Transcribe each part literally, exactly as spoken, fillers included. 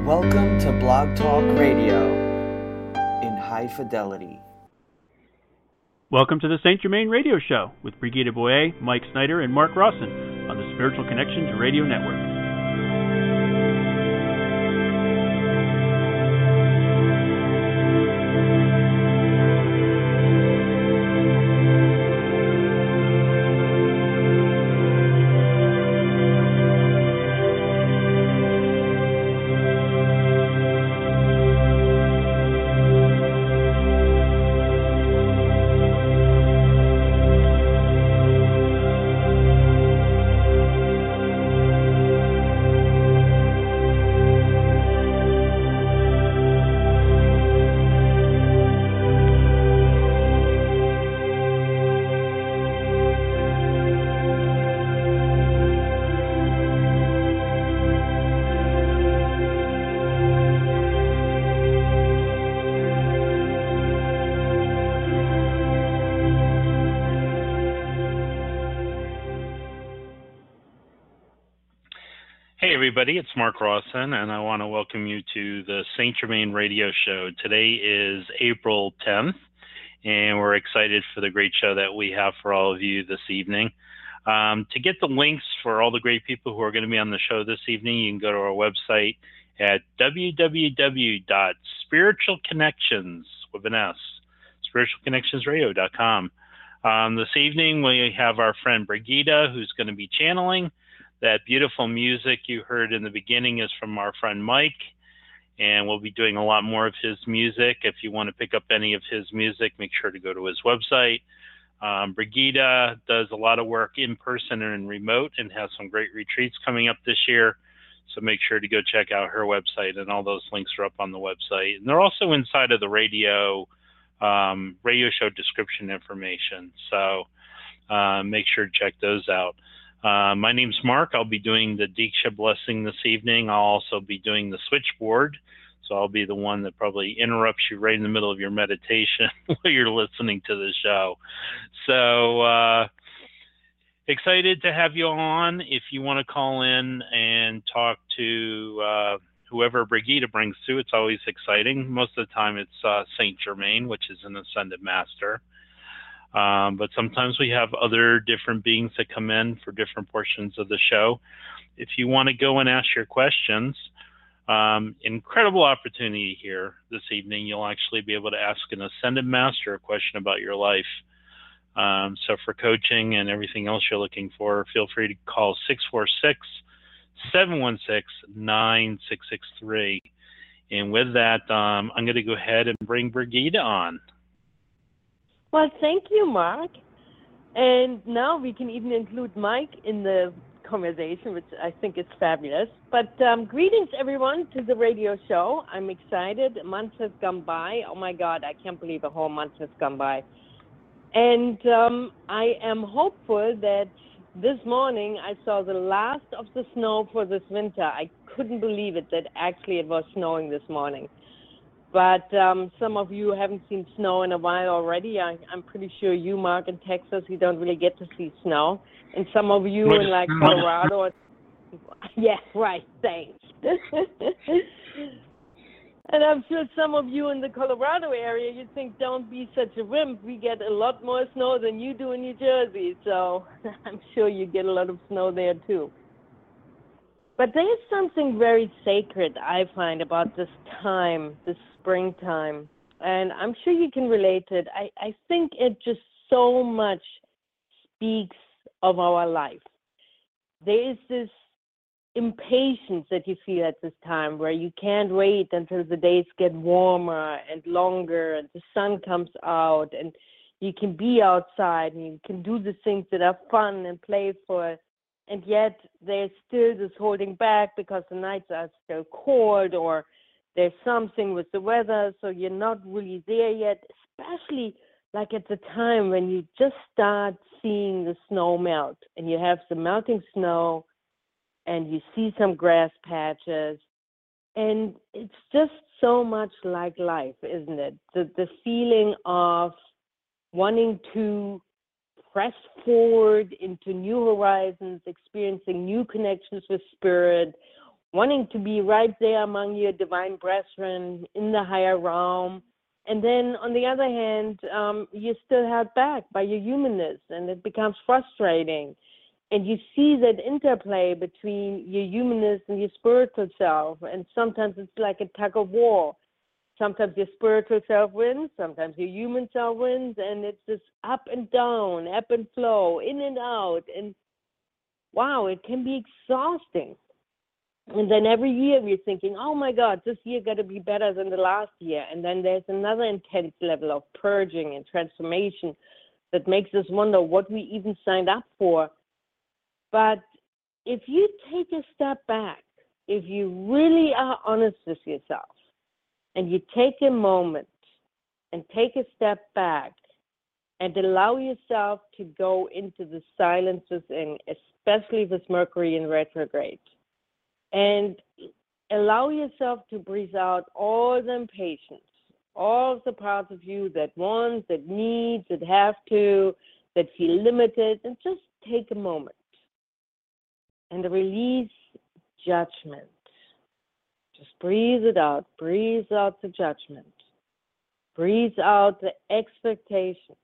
Welcome to Blog Talk Radio in high fidelity. Welcome to the Saint Germain Radio Show with Brigitte Boyer, Mike Snyder, and Mark Rawson on the Spiritual Connections Radio Network. Everybody, it's Mark Rawson, and I want to welcome you to the Saint Germain Radio Show. Today is April tenth, and we're excited for the great show that we have for all of you this evening. Um, to get the links for all the great people who are going to be on the show this evening, you can go to our website at w w w dot spiritual connections with an S, spiritual connections radio dot com. Um, this evening, we have our friend Brigitte, who's going to be channeling. That beautiful music you heard in the beginning is from our friend Mike, and we'll be doing a lot more of his music. If you want to pick up any of his music, make sure to go to his website. Um, Brigitte does a lot of work in person and remote and has some great retreats coming up this year, so make sure to go check out her website, and all those links are up on the website. And they're also inside of the radio, um, radio show description information, so uh, make sure to check those out. Uh, my name's Mark. I'll be doing the Diksha blessing this evening. I'll also be doing the switchboard. So I'll be the one that probably interrupts you right in the middle of your meditation while you're listening to the show. So uh, excited to have you on. If you want to call in and talk to uh, whoever Brigitte brings to, it's always exciting. Most of the time it's uh, Saint Germain, which is an Ascended Master. Um, but sometimes we have other different beings that come in for different portions of the show. If you want to go and ask your questions, um, incredible opportunity here this evening. You'll actually be able to ask an Ascended Master a question about your life. Um, so for coaching and everything else you're looking for, feel free to call six four six, seven one six, nine six six three. And with that, um, I'm going to go ahead and bring Brigitte on. Well, thank you, Mark. And now we can even include Mike in the conversation, which I think is fabulous. But um, greetings, everyone, to the radio show. I'm excited. A month has gone by. Oh, my God, I can't believe a whole month has gone by. And um, I am hopeful that this morning I saw the last of the snow for this winter. I couldn't believe it that actually it was snowing this morning. But um, some of you haven't seen snow in a while already. I, I'm pretty sure you, Mark, in Texas, you don't really get to see snow. And some of you in, like, Colorado. Yeah, right, thanks. And I'm sure some of you in the Colorado area, you think, don't be such a wimp. We get a lot more snow than you do in New Jersey. So I'm sure you get a lot of snow there, too. But there's something very sacred, I find, about this time, this springtime. And I'm sure you can relate to it. I, I think it just so much speaks of our life. There is this impatience that you feel at this time where you can't wait until the days get warmer and longer and the sun comes out and you can be outside and you can do the things that are fun and playful. And yet there's still this holding back because the nights are still cold or there's something with the weather, so you're not really there yet, especially like at the time when you just start seeing the snow melt and you have the melting snow and you see some grass patches. And it's just so much like life, isn't it? The, the feeling of wanting to press forward into new horizons, experiencing new connections with spirit, wanting to be right there among your divine brethren in the higher realm. And then on the other hand, um, you're still held back by your humanness, and it becomes frustrating. And you see that interplay between your humanness and your spiritual self. And sometimes it's like a tug of war. Sometimes your spiritual self wins, sometimes your human self wins, and it's just up and down, ebb and flow, in and out. And wow, it can be exhausting. And then every year we're thinking, oh my God, this year got to be better than the last year. And then there's another intense level of purging and transformation that makes us wonder what we even signed up for. But if you take a step back, if you really are honest with yourself, and you take a moment and take a step back and allow yourself to go into the silence within, especially with Mercury in retrograde, and allow yourself to breathe out all the impatience, all the parts of you that want, that need, that have to, that feel limited, and just take a moment and release judgment. Just breathe it out. Breathe out the judgment. Breathe out the expectations.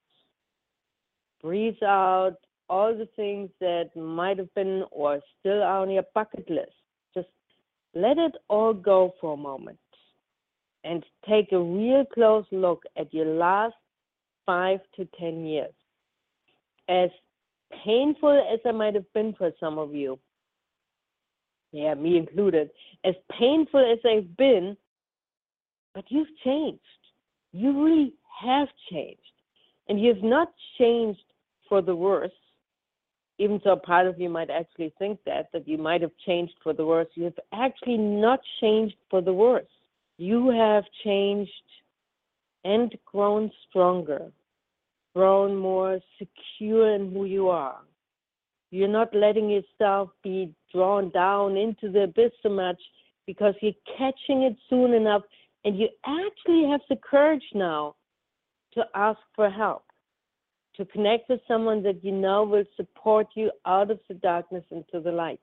Breathe out all the things that might have been or still are on your bucket list. Just let it all go for a moment and take a real close look at your last five to ten years. As painful as it might have been for some of you, yeah, me included, as painful as they've been, but you've changed. You really have changed. And you've not changed for the worse, even though part of you might actually think that, that you might have changed for the worse. You have actually not changed for the worse. You have changed and grown stronger, grown more secure in who you are. You're not letting yourself be drawn down into the abyss so much because you're catching it soon enough, and you actually have the courage now to ask for help, to connect with someone that you know will support you out of the darkness into the light.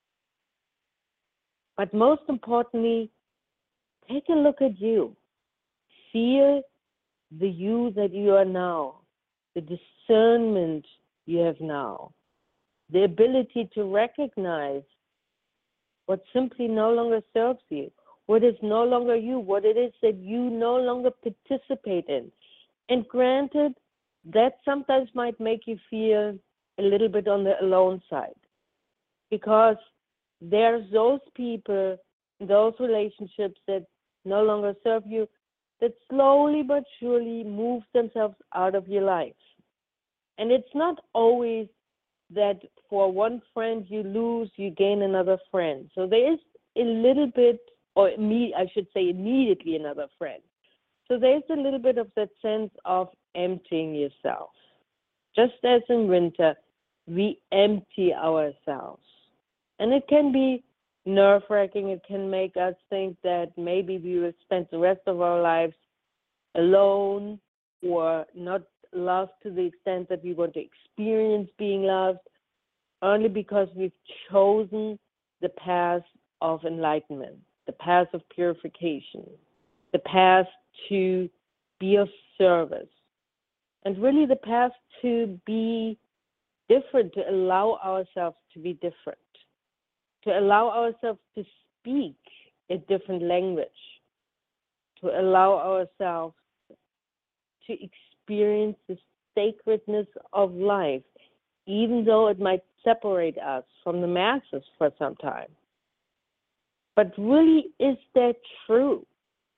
But most importantly, take a look at you. Feel the you that you are now, the discernment you have now, the ability to recognize what simply no longer serves you, what is no longer you, what it is that you no longer participate in. And granted, that sometimes might make you feel a little bit on the alone side, because there's those people, those relationships that no longer serve you, that slowly but surely move themselves out of your life. And it's not always that for one friend you lose, you gain another friend. So there is a little bit, or me, I should say immediately another friend. So there's a little bit of that sense of emptying yourself. Just as in winter, we empty ourselves. And it can be nerve-wracking. It can make us think that maybe we will spend the rest of our lives alone or not loved to the extent that we want to experience being loved, only because we've chosen the path of enlightenment, the path of purification, the path to be of service, and really the path to be different, to allow ourselves to be different, to allow ourselves to speak a different language, to allow ourselves to experience the sacredness of life, even though it might separate us from the masses for some time. But really, is that true?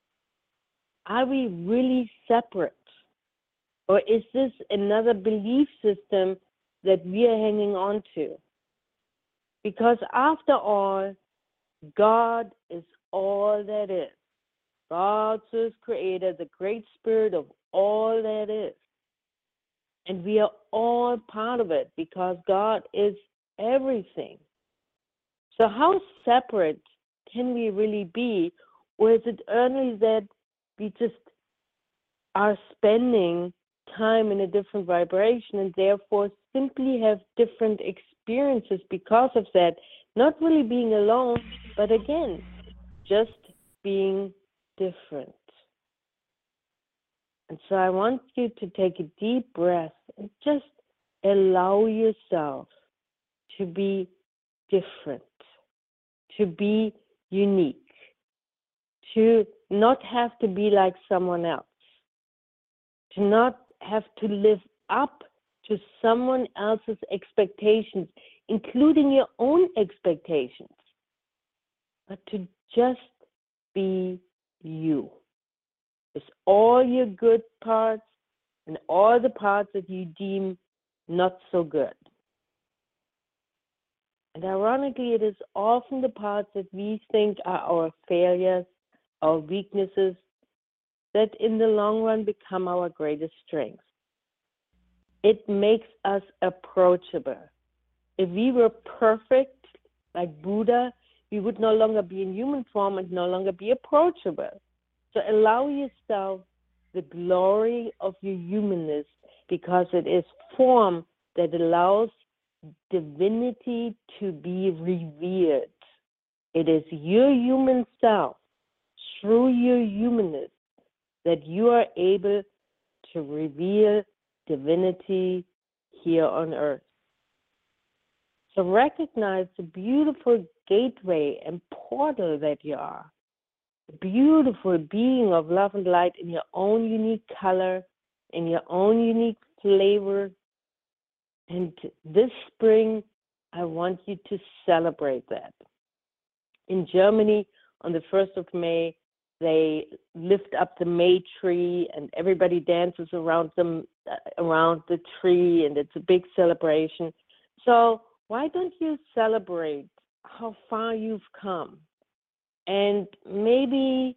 Are we really separate? Or is this another belief system that we are hanging on to? Because after all, God is all that is. God, Source Creator, the great spirit of all that is. And we are all part of it because God is everything. So how separate can we really be? Or is it only that we just are spending time in a different vibration and therefore simply have different experiences because of that, Not really being alone, but again, just being different. And so I want you to take a deep breath and just allow yourself to be different, to be unique, to not have to be like someone else, to not have to live up to someone else's expectations, including your own expectations, but to just be you. With all your good parts and all the parts that you deem not so good. And ironically, it is often the parts that we think are our failures, our weaknesses, that in the long run become our greatest strengths. It makes us approachable. If we were perfect, like Buddha, we would no longer be in human form and no longer be approachable. So allow yourself the glory of your humanness, because it is form that allows divinity to be revealed. It is your human self, through your humanness, that you are able to reveal divinity here on earth. So recognize the beautiful gateway and portal that you are. The beautiful being of love and light in your own unique color, in your own unique flavor. And this spring, I want you to celebrate that. In Germany, on the first of May, they lift up the May tree and everybody dances around them, around the tree, and it's a big celebration. So why don't you celebrate how far you've come? And maybe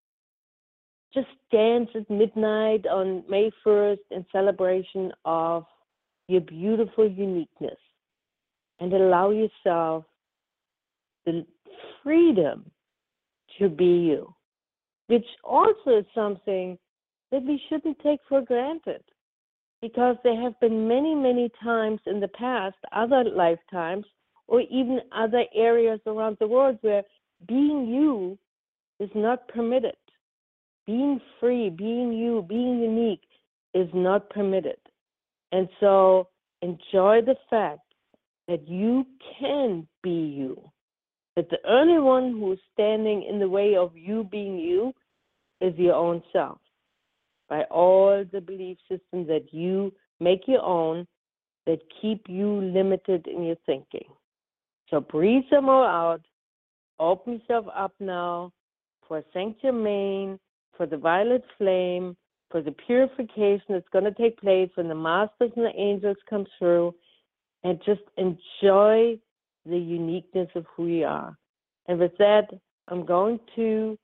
just dance at midnight on May first in celebration of your beautiful uniqueness, and allow yourself the freedom to be you, which also is something that we shouldn't take for granted, because there have been many, many times in the past, other lifetimes, or even other areas around the world where being you is not permitted. Being free, being you, being unique is not permitted. And so enjoy the fact that you can be you. That the only one who is standing in the way of you being you is your own self. By all the belief systems that you make your own that keep you limited in your thinking. So breathe some more out. Open yourself up now for Saint Germain, for the violet flame, for the purification that's going to take place when the masters and the angels come through, and just enjoy the uniqueness of who you are. And with that, I'm going to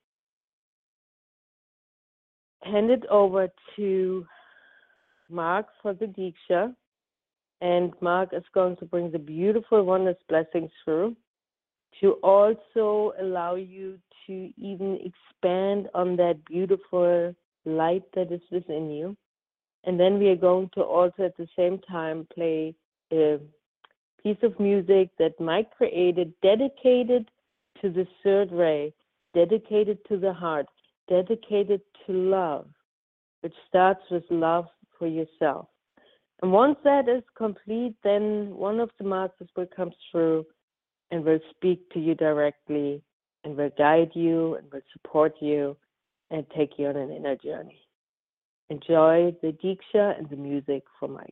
hand it over to Mark for the Diksha, and Mark is going to bring the beautiful oneness blessings through to also allow you to even expand on that beautiful light that is within you. And then we are going to also at the same time play a piece of music that Mike created, dedicated to the third ray, dedicated to the heart, dedicated to love, which starts with love for yourself. And once that is complete, then one of the masters will come through and will speak to you directly and will guide you and will support you and take you on an inner journey. Enjoy the Diksha and the music for Mike.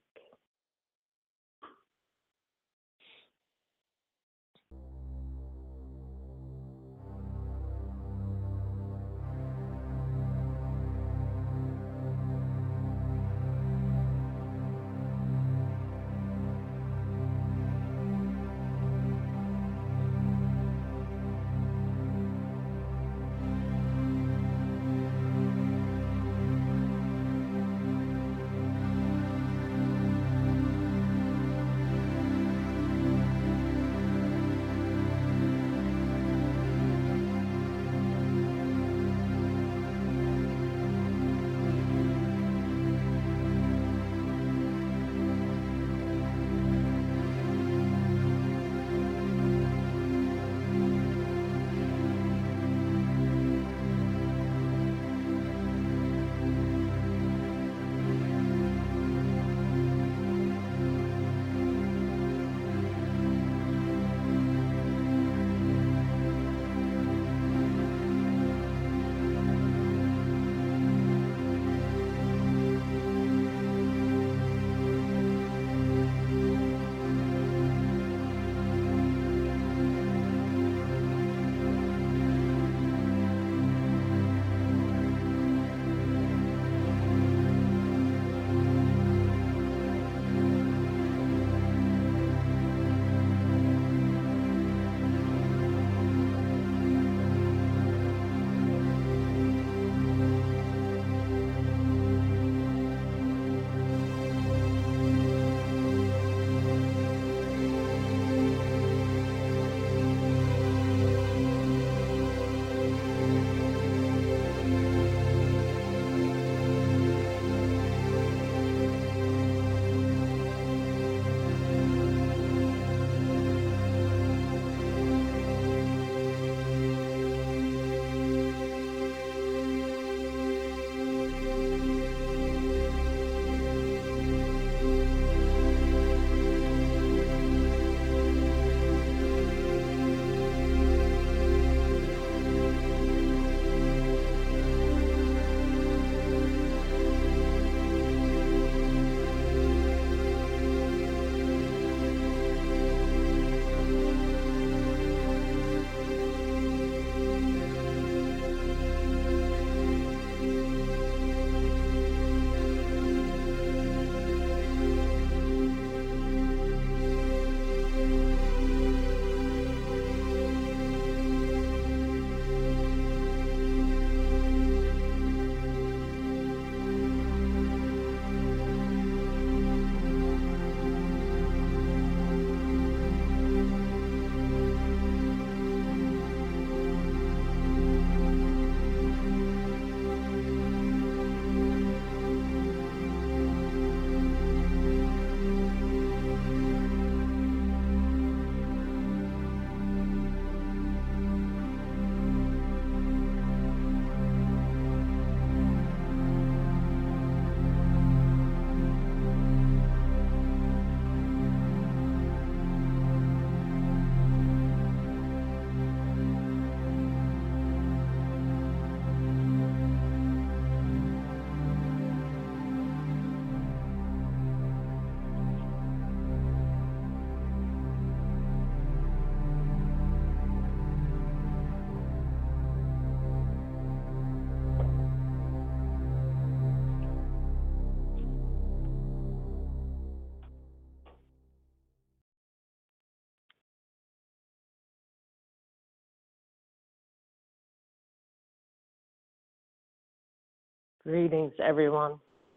Greetings, everyone.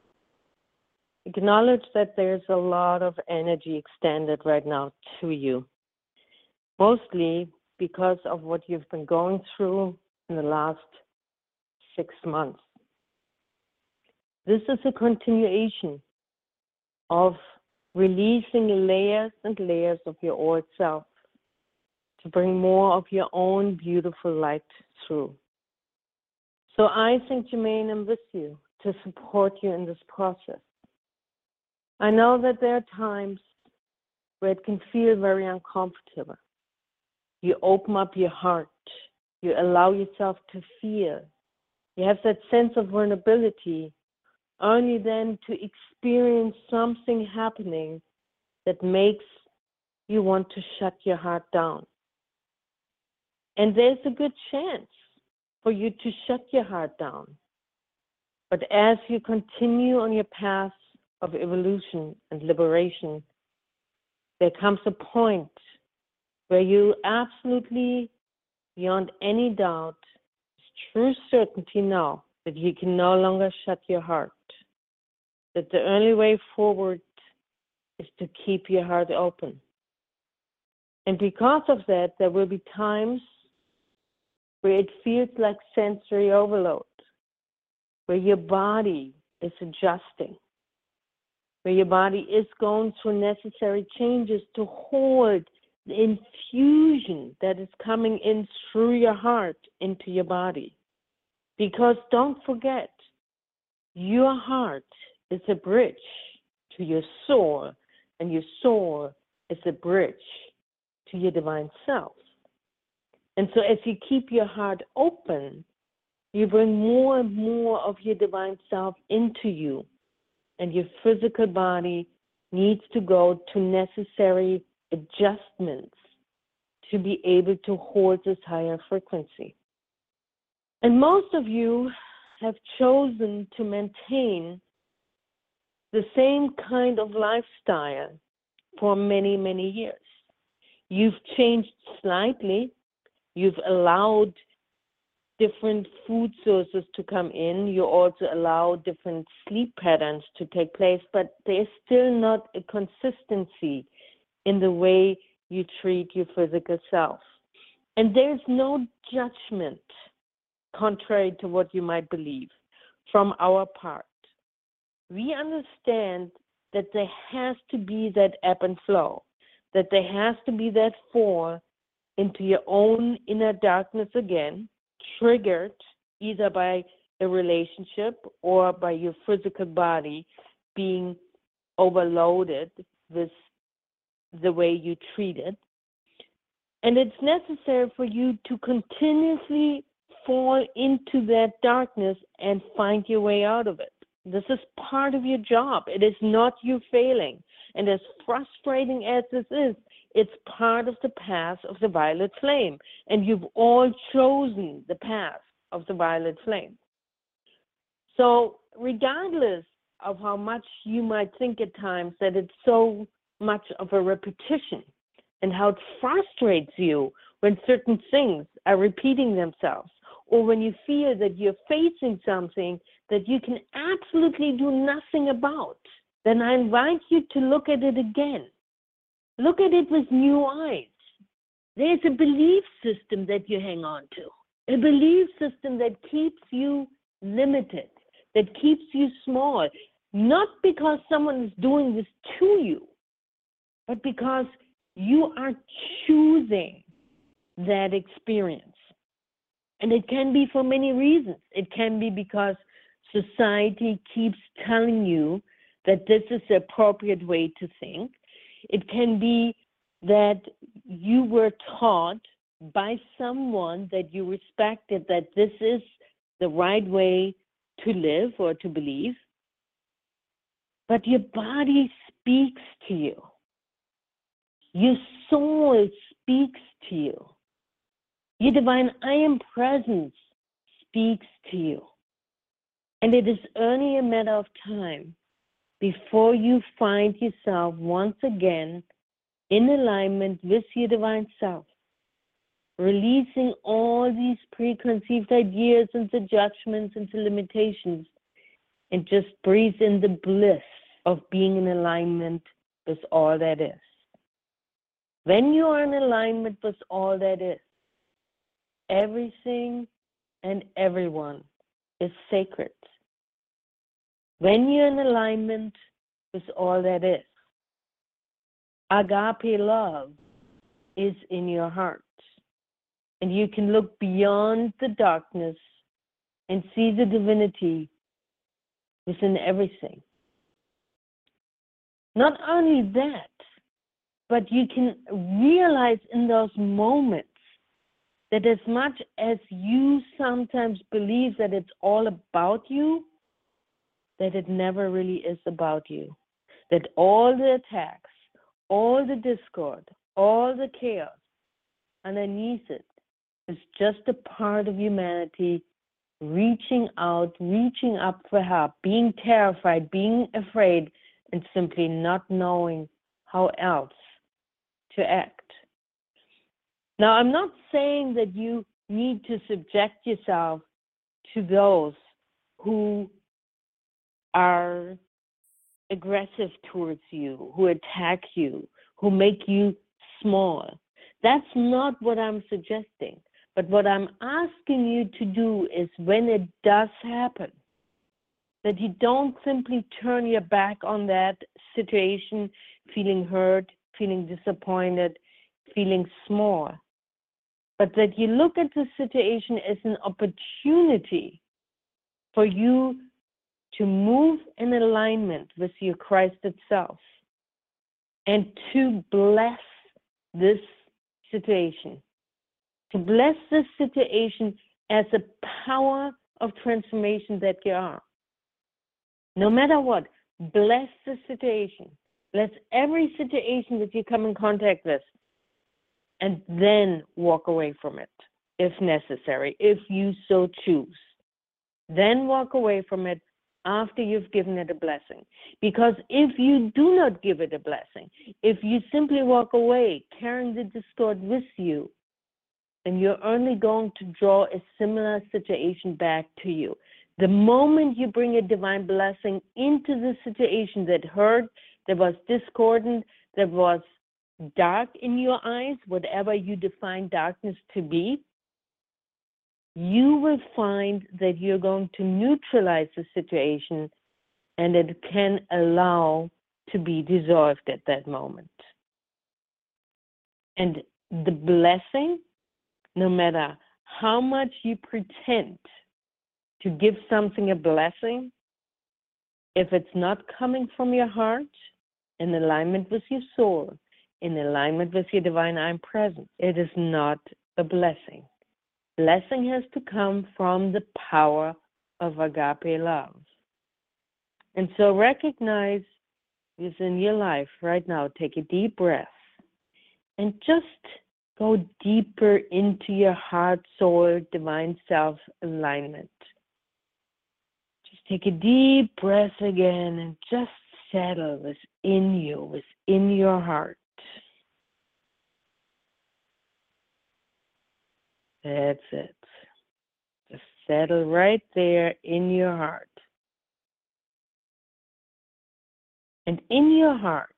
Acknowledge that there's a lot of energy extended right now to you, mostly because of what you've been going through in the last six months. This is a continuation of releasing layers and layers of your old self to bring more of your own beautiful light through. So I, Saint Germain, am with you to support you in this process. I know that there are times where it can feel very uncomfortable. You open up your heart. You allow yourself to feel. You have that sense of vulnerability, only then to experience something happening that makes you want to shut your heart down. And there's a good chance for you to shut your heart down. But as you continue on your path of evolution and liberation, there comes a point where you absolutely, beyond any doubt, true certainty know that you can no longer shut your heart, that the only way forward is to keep your heart open. And because of that, there will be times where it feels like sensory overload, where your body is adjusting, where your body is going through necessary changes to hold the infusion that is coming in through your heart into your body. Because don't forget, your heart is a bridge to your soul, and your soul is a bridge to your divine self. And so as you keep your heart open, you bring more and more of your divine self into you, and your physical body needs to go to necessary adjustments to be able to hold this higher frequency. And most of you have chosen to maintain the same kind of lifestyle for many, many years. You've changed slightly. You've allowed different food sources to come in. You also allow different sleep patterns to take place, but there's still not a consistency in the way you treat your physical self. And there's no judgment, contrary to what you might believe, from our part. We understand that there has to be that ebb and flow, that there has to be that fall into your own inner darkness again, triggered either by a relationship or by your physical body being overloaded with the way you treat it. And it's necessary for you to continuously fall into that darkness and find your way out of it. This is part of your job. It is not you failing. And as frustrating as this is, it's part of the path of the violet flame. And you've all chosen the path of the violet flame. So regardless of how much you might think at times that it's so much of a repetition and how it frustrates you when certain things are repeating themselves, or when you feel that you're facing something that you can absolutely do nothing about, then I invite you to look at it again. Look at it with new eyes. There's a belief system that you hang on to, a belief system that keeps you limited, that keeps you small, not because someone is doing this to you, but because you are choosing that experience. And it can be for many reasons. It can be because society keeps telling you that this is the appropriate way to think. It can be that you were taught by someone that you respected that this is the right way to live or to believe. But your body speaks to you. Your soul speaks to you. Your divine I am presence speaks to you. And it is only a matter of time before you find yourself once again in alignment with your divine self, releasing all these preconceived ideas and the judgments and the limitations and just breathe in the bliss of being in alignment with all that is. When you are in alignment with all that is, everything and everyone is sacred. When you're in alignment with all that is, agape love is in your heart. And you can look beyond the darkness and see the divinity within everything. Not only that, but you can realize in those moments that as much as you sometimes believe that it's all about you, that it never really is about you. That all the attacks, all the discord, all the chaos underneath it is just a part of humanity reaching out, reaching up for help, being terrified, being afraid, and simply not knowing how else to act. Now, I'm not saying that you need to subject yourself to those who are aggressive towards you, who attack you, who make you small. That's not what I'm suggesting. But what I'm asking you to do is when it does happen, that you don't simply turn your back on that situation, feeling hurt, feeling disappointed, feeling small, but that you look at the situation as an opportunity for you to move in alignment with your Christ itself and to bless this situation, to bless this situation as a power of transformation that you are. No matter what, bless the situation. Bless every situation that you come in contact with, and then walk away from it if necessary, if you so choose. Then walk away from it after you've given it a blessing. Because if you do not give it a blessing, if you simply walk away carrying the discord with you, then you're only going to draw a similar situation back to you. The moment you bring a divine blessing into the situation that hurt, that was discordant, that was dark in your eyes, whatever you define darkness to be, you will find that you're going to neutralize the situation and it can allow to be dissolved at that moment. And the blessing, no matter how much you pretend to give something a blessing, if it's not coming from your heart, in alignment with your soul, in alignment with your divine I am present, it is not a blessing. Blessing has to come from the power of agape love. And so recognize within your life right now, take a deep breath and just go deeper into your heart, soul, divine self alignment. Just take a deep breath again and just settle within you, within your heart. That's it. Just settle right there in your heart. And in your heart,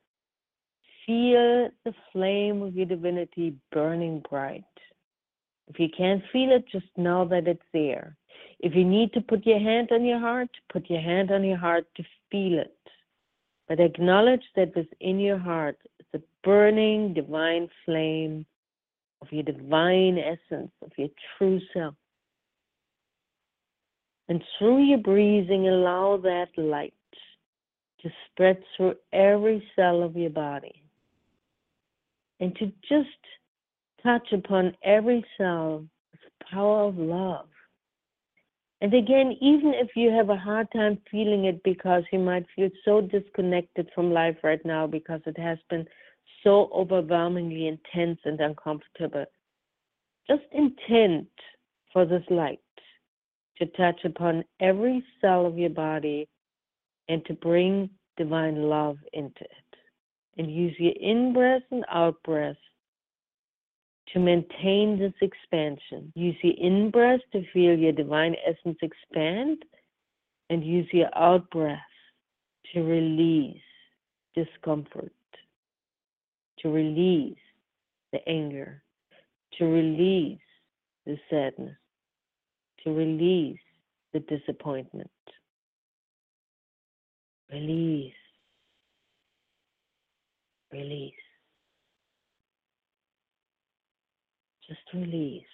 feel the flame of your divinity burning bright. If you can't feel it, just know that it's there. If you need to put your hand on your heart, put your hand on your heart to feel it. But acknowledge that within your heart is a burning divine flame of your divine essence, of your true self. And through your breathing, allow that light to spread through every cell of your body. And to just touch upon every cell with the power of love. And again, even if you have a hard time feeling it because you might feel so disconnected from life right now because it has been so overwhelmingly intense and uncomfortable, just intend for this light to touch upon every cell of your body and to bring divine love into it. And use your in-breath and out-breath to maintain this expansion. Use your in-breath to feel your divine essence expand and use your out breath to release discomfort, to release the anger, to release the sadness, to release the disappointment. Release. Release. Just release.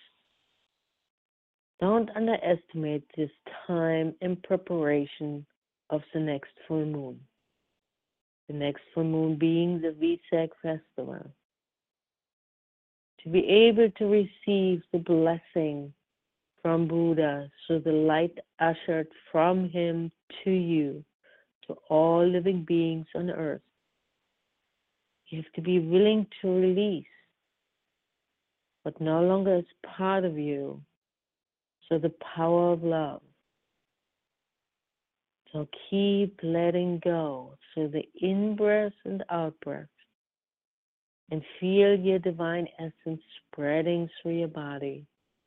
Don't underestimate this time in preparation of the next full moon. The next full moon being the Vesak festival. To be able to receive the blessing from Buddha through the light ushered from him to you, to all living beings on earth. You have to be willing to release what no longer is part of you, so the power of love. So keep letting go through the in-breath and out-breath, and feel your divine essence spreading through your body,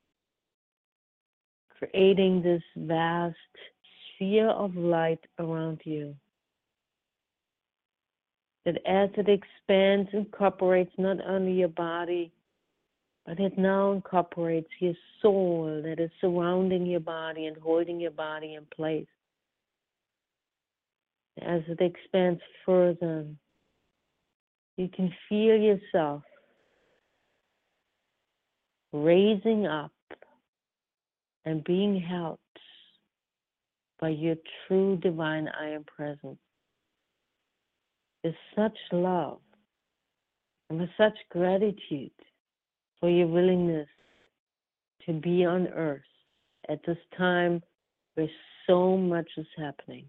creating this vast sphere of light around you, that as it expands, incorporates not only your body, but it now incorporates your soul that is surrounding your body and holding your body in place. As it expands further, you can feel yourself raising up and being held by your true divine I Am presence. With such love and with such gratitude for your willingness to be on earth at this time where so much is happening.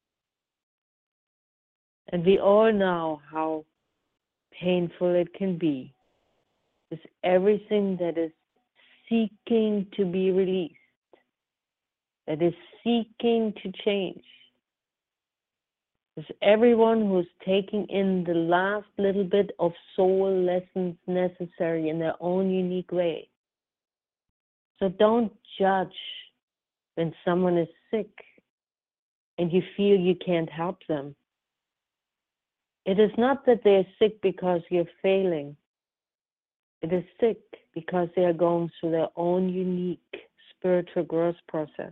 And we all know how painful it can be with everything that is seeking to be released, that is seeking to change. With everyone who's taking in the last little bit of soul lessons necessary in their own unique way. So don't judge when someone is sick and you feel you can't help them. It is not that they're sick because you're failing. It is sick because they are going through their own unique spiritual growth process.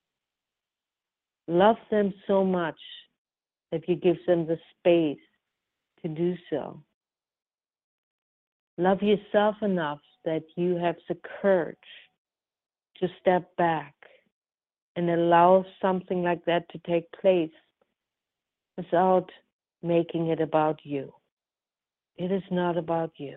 Love them so much that you give them the space to do so. Love yourself enough that you have the courage to step back and allow something like that to take place without making it about you. It is not about you.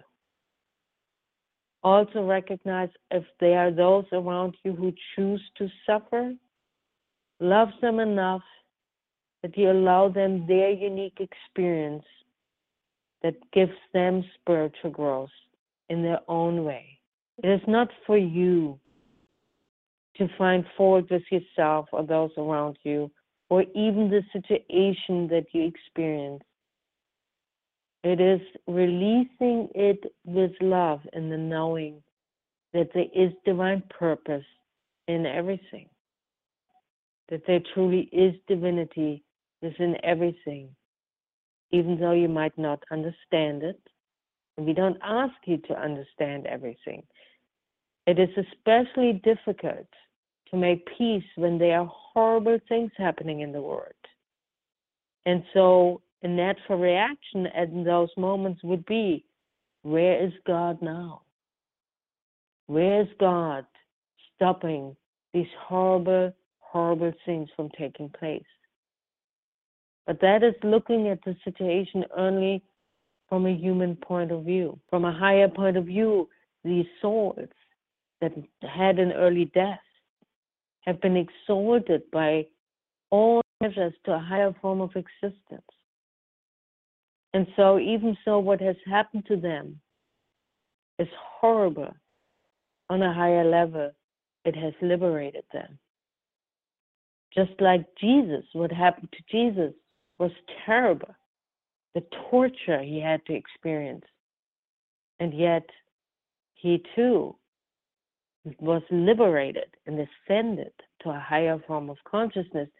Also recognize if there are those around you who choose to suffer, love them enough that you allow them their unique experience that gives them spiritual growth in their own way. It is not for you to find fault with yourself or those around you, or even the situation that you experience. It is releasing it with love and the knowing that there is divine purpose in everything, that there truly is divinity within everything, even though you might not understand it. And we don't ask you to understand everything. It is especially difficult to make peace when there are horrible things happening in the world. And so a natural reaction in those moments would be, where is God now? Where is God stopping these horrible, horrible things from taking place? But that is looking at the situation only from a human point of view. From a higher point of view, these souls that had an early death have been exalted by all measures to a higher form of existence. And so even so, what has happened to them is horrible. On a higher level, it has liberated them. Just like Jesus, what happened to Jesus was terrible. The torture he had to experience. And yet, he too was liberated and ascended to a higher form of consciousness,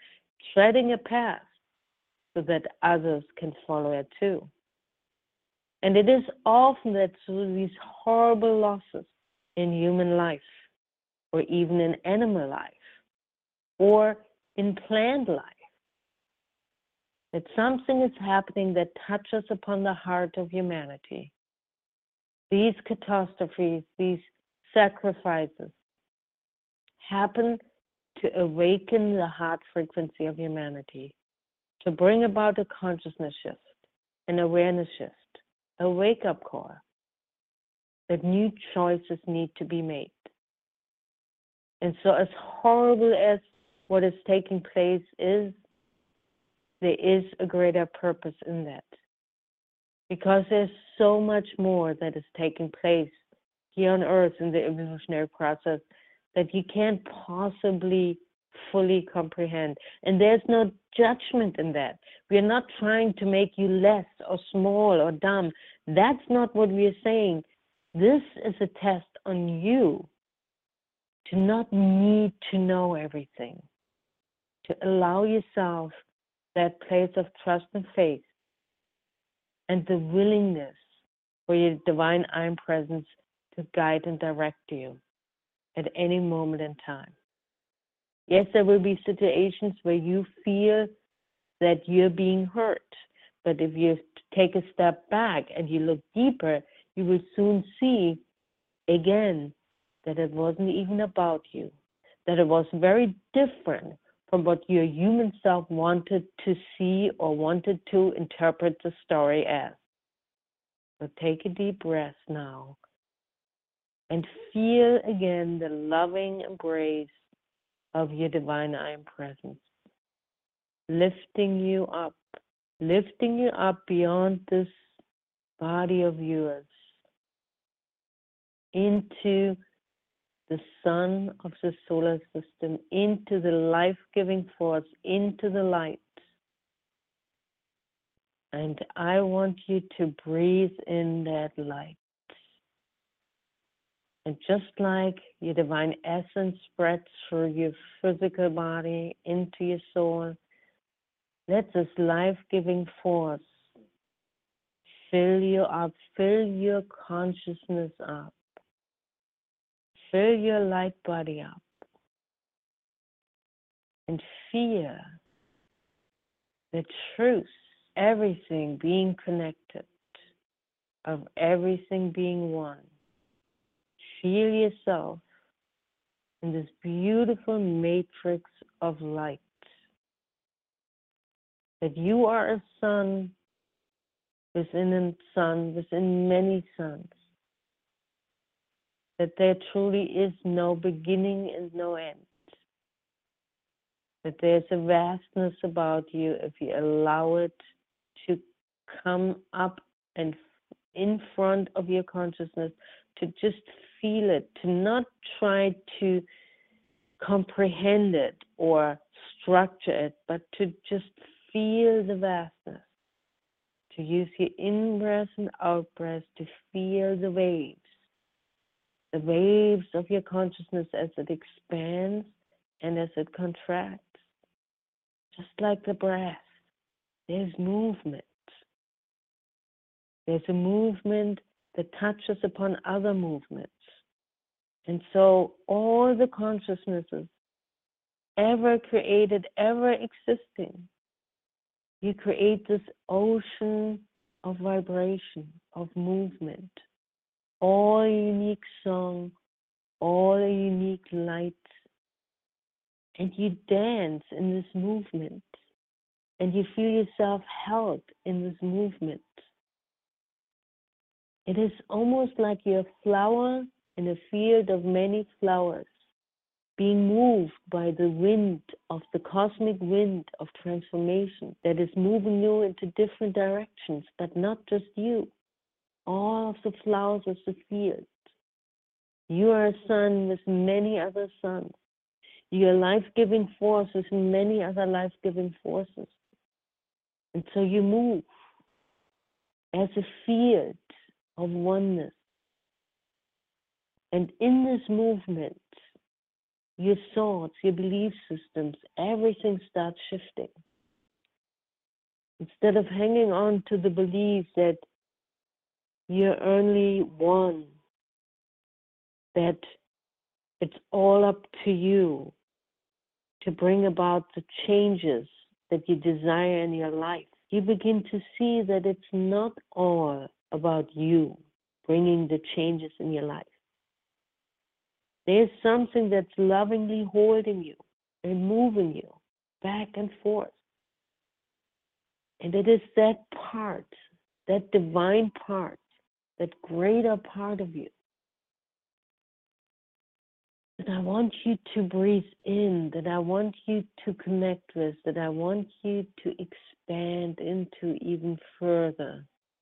treading a path so that others can follow it too. And it is often that through these horrible losses in human life, or even in animal life, or in plant life, that something is happening that touches upon the heart of humanity. These catastrophes, these sacrifices happen to awaken the heart frequency of humanity, to bring about a consciousness shift, an awareness shift, a wake-up call, that new choices need to be made. And so as horrible as what is taking place is, there is a greater purpose in that. Because there's so much more that is taking place here on Earth in the evolutionary process that you can't possibly fully comprehend. And there's no judgment in that. We are not trying to make you less or small or dumb. That's not what we are saying. This is a test on you to not need to know everything, to allow yourself that place of trust and faith and the willingness for your divine I Am presence to guide and direct you at any moment in time. Yes, there will be situations where you feel that you're being hurt, but if you take a step back and you look deeper, you will soon see again that it wasn't even about you, that it was very different from what your human self wanted to see or wanted to interpret the story as. So take a deep breath now and feel again the loving embrace of your divine I Am presence, lifting you up, lifting you up beyond this body of yours into the sun of the solar system, into the life-giving force, into the light. And I want you to breathe in that light. And just like your divine essence spreads through your physical body into your soul, let this life-giving force fill you up, fill your consciousness up, fill your light body up, and feel the truth, everything being connected, of everything being one. Feel yourself in this beautiful matrix of light. That you are a sun within a sun, within many suns. That there truly is no beginning and no end. That there's a vastness about you if you allow it to come up and in front of your consciousness, to just feel it, to not try to comprehend it or structure it, but to just feel the vastness, to use your in-breath and out-breath to feel the waves, the waves of your consciousness as it expands and as it contracts. Just like the breath, there's movement. There's a movement that touches upon other movements. And so all the consciousnesses ever created, ever existing, you create this ocean of vibration, of movement, all a unique song, all a unique light. And you dance in this movement, and you feel yourself held in this movement. It is almost like you're a flower in a field of many flowers, being moved by the wind of the cosmic wind of transformation that is moving you into different directions, but not just you, all of the flowers of the field. You are a sun with many other suns. You are life-giving force with many other life-giving forces. And so you move as a field of oneness. And in this movement, your thoughts, your belief systems, everything starts shifting. Instead of hanging on to the belief that you're only one, that it's all up to you to bring about the changes that you desire in your life, you begin to see that it's not all about you bringing the changes in your life. There's something that's lovingly holding you and moving you back and forth. And it is that part, that divine part, that greater part of you that I want you to breathe in, that I want you to connect with, that I want you to expand into even further.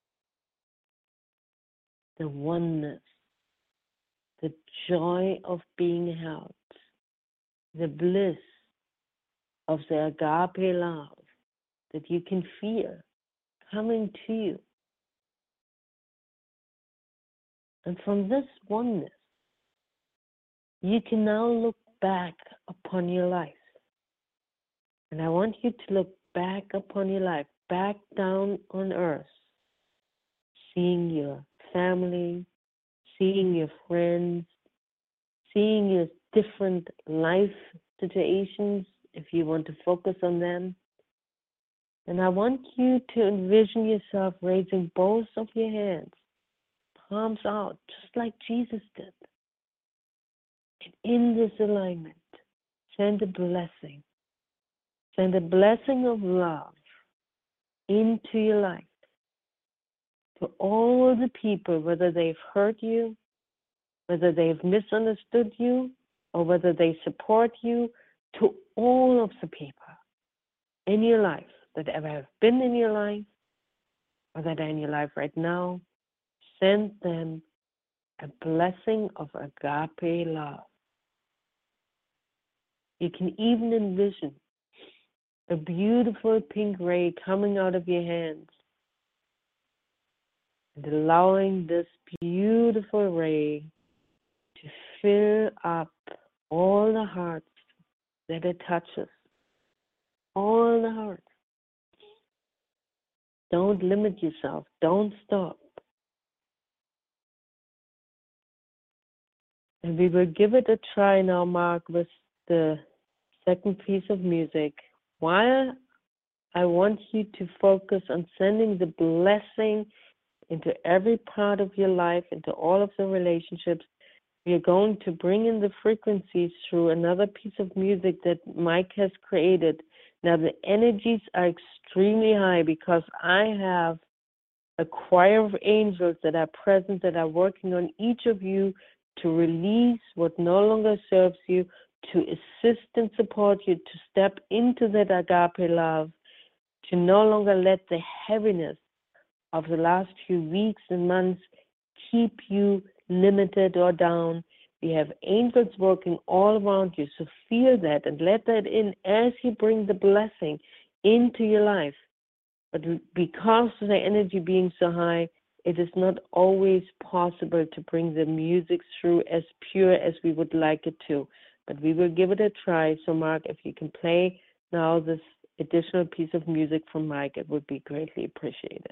The oneness, the joy of being held, the bliss of the agape love that you can feel coming to you. And from this oneness, you can now look back upon your life. And I want you to look back upon your life, back down on earth, seeing your family, seeing your friends, seeing your different life situations, if you want to focus on them. And I want you to envision yourself raising both of your hands, palms out, just like Jesus did. And in this alignment, send a blessing. Send a blessing of love into your life to all the people, whether they've hurt you, whether they've misunderstood you, or whether they support you, to all of the people in your life that ever have been in your life or that are in your life right now. Send them a blessing of agape love. You can even envision a beautiful pink ray coming out of your hands and allowing this beautiful ray to fill up all the hearts that it touches. All the hearts. Don't limit yourself. Don't stop. And we will give it a try now, Mark, with the second piece of music. While I want you to focus on sending the blessing into every part of your life, into all of the relationships, we are going to bring in the frequencies through another piece of music that Mike has created. Now, the energies are extremely high because I have a choir of angels that are present, that are working on each of you to release what no longer serves you, to assist and support you, to step into that agape love, to no longer let the heaviness of the last few weeks and months keep you limited or down. We have angels working all around you, so feel that and let that in as you bring the blessing into your life. But because of the energy being so high, it is not always possible to bring the music through as pure as we would like it to. But we will give it a try. So, Mark, if you can play now this additional piece of music from Mike, it would be greatly appreciated.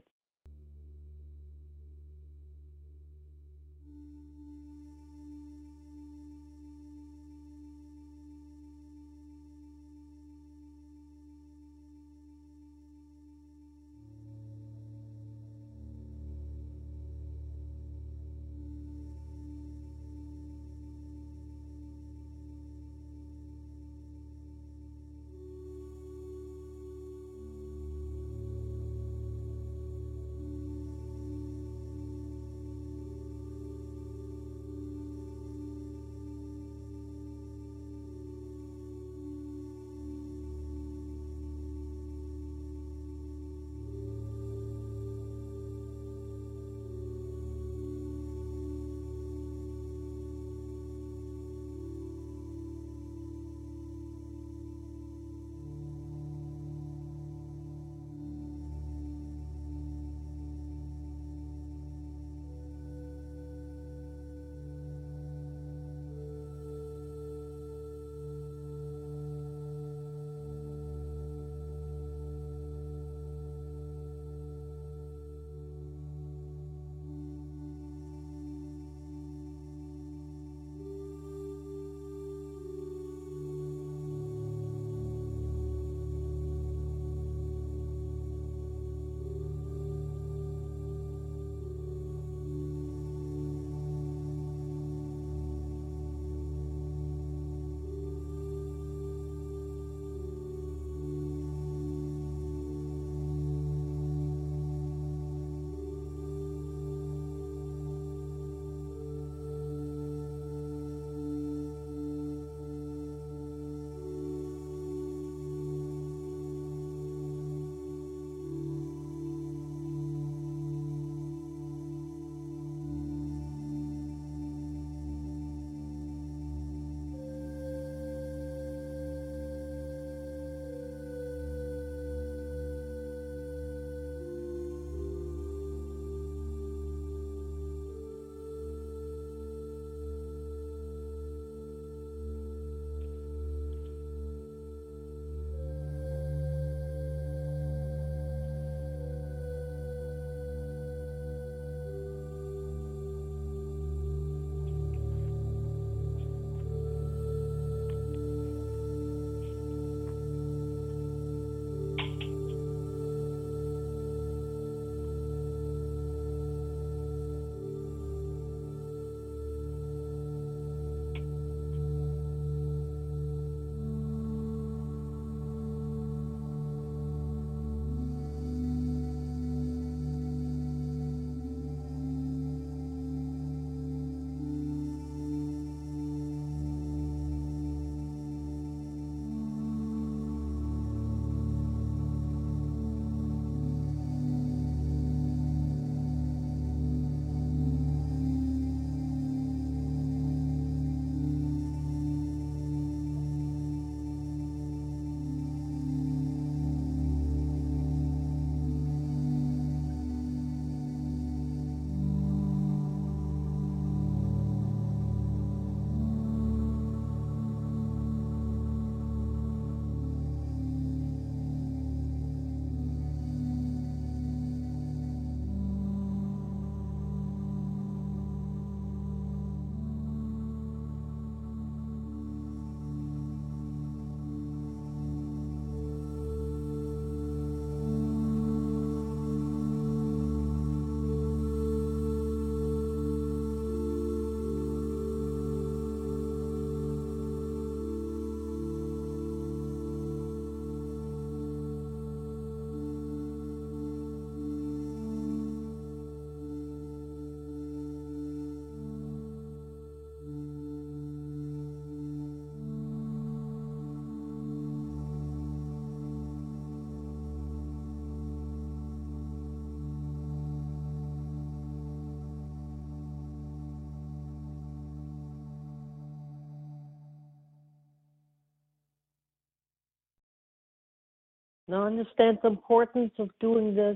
Now understand the importance of doing this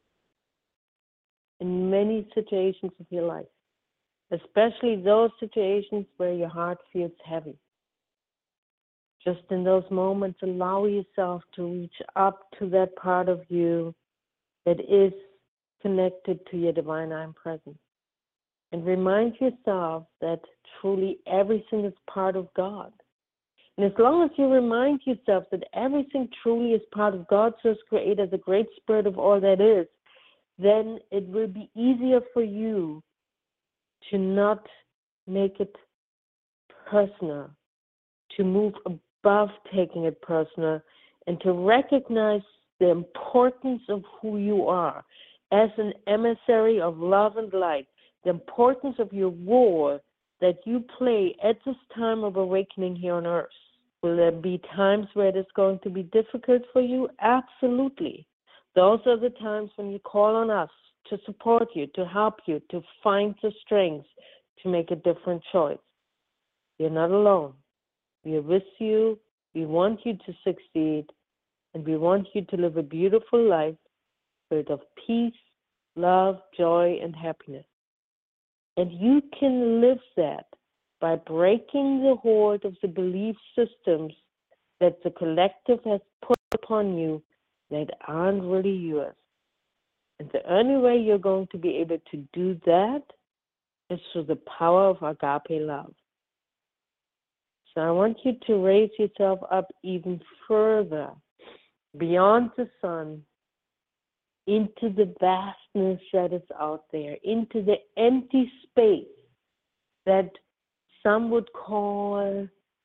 in many situations of your life, especially those situations where your heart feels heavy. Just in those moments, allow yourself to reach up to that part of you that is connected to your divine I Am Presence. And remind yourself that truly everything is part of God. And as long as you remind yourself that everything truly is part of God's first creator, the great spirit of all that is, then it will be easier for you to not make it personal, to move above taking it personal, and to recognize the importance of who you are as an emissary of love and light, the importance of your role that you play at this time of awakening here on earth. Will there be times where it is going to be difficult for you? Absolutely. Those are the times when you call on us to support you, to help you, to find the strength to make a different choice. You're not alone. We are with you. We want you to succeed, and we want you to live a beautiful life filled of peace, love, joy, and happiness. And you can live that by breaking the hold of the belief systems that the collective has put upon you that aren't really yours. And the only way you're going to be able to do that is through the power of agape love. So I want you to raise yourself up even further, beyond the sun, into the vastness that is out there, into the empty space that some would call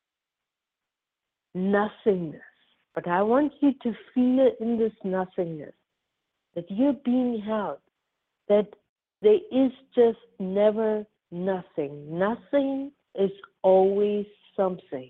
nothingness. But I want you to feel in this nothingness that you're being held, that there is just never nothing. Nothing is always something,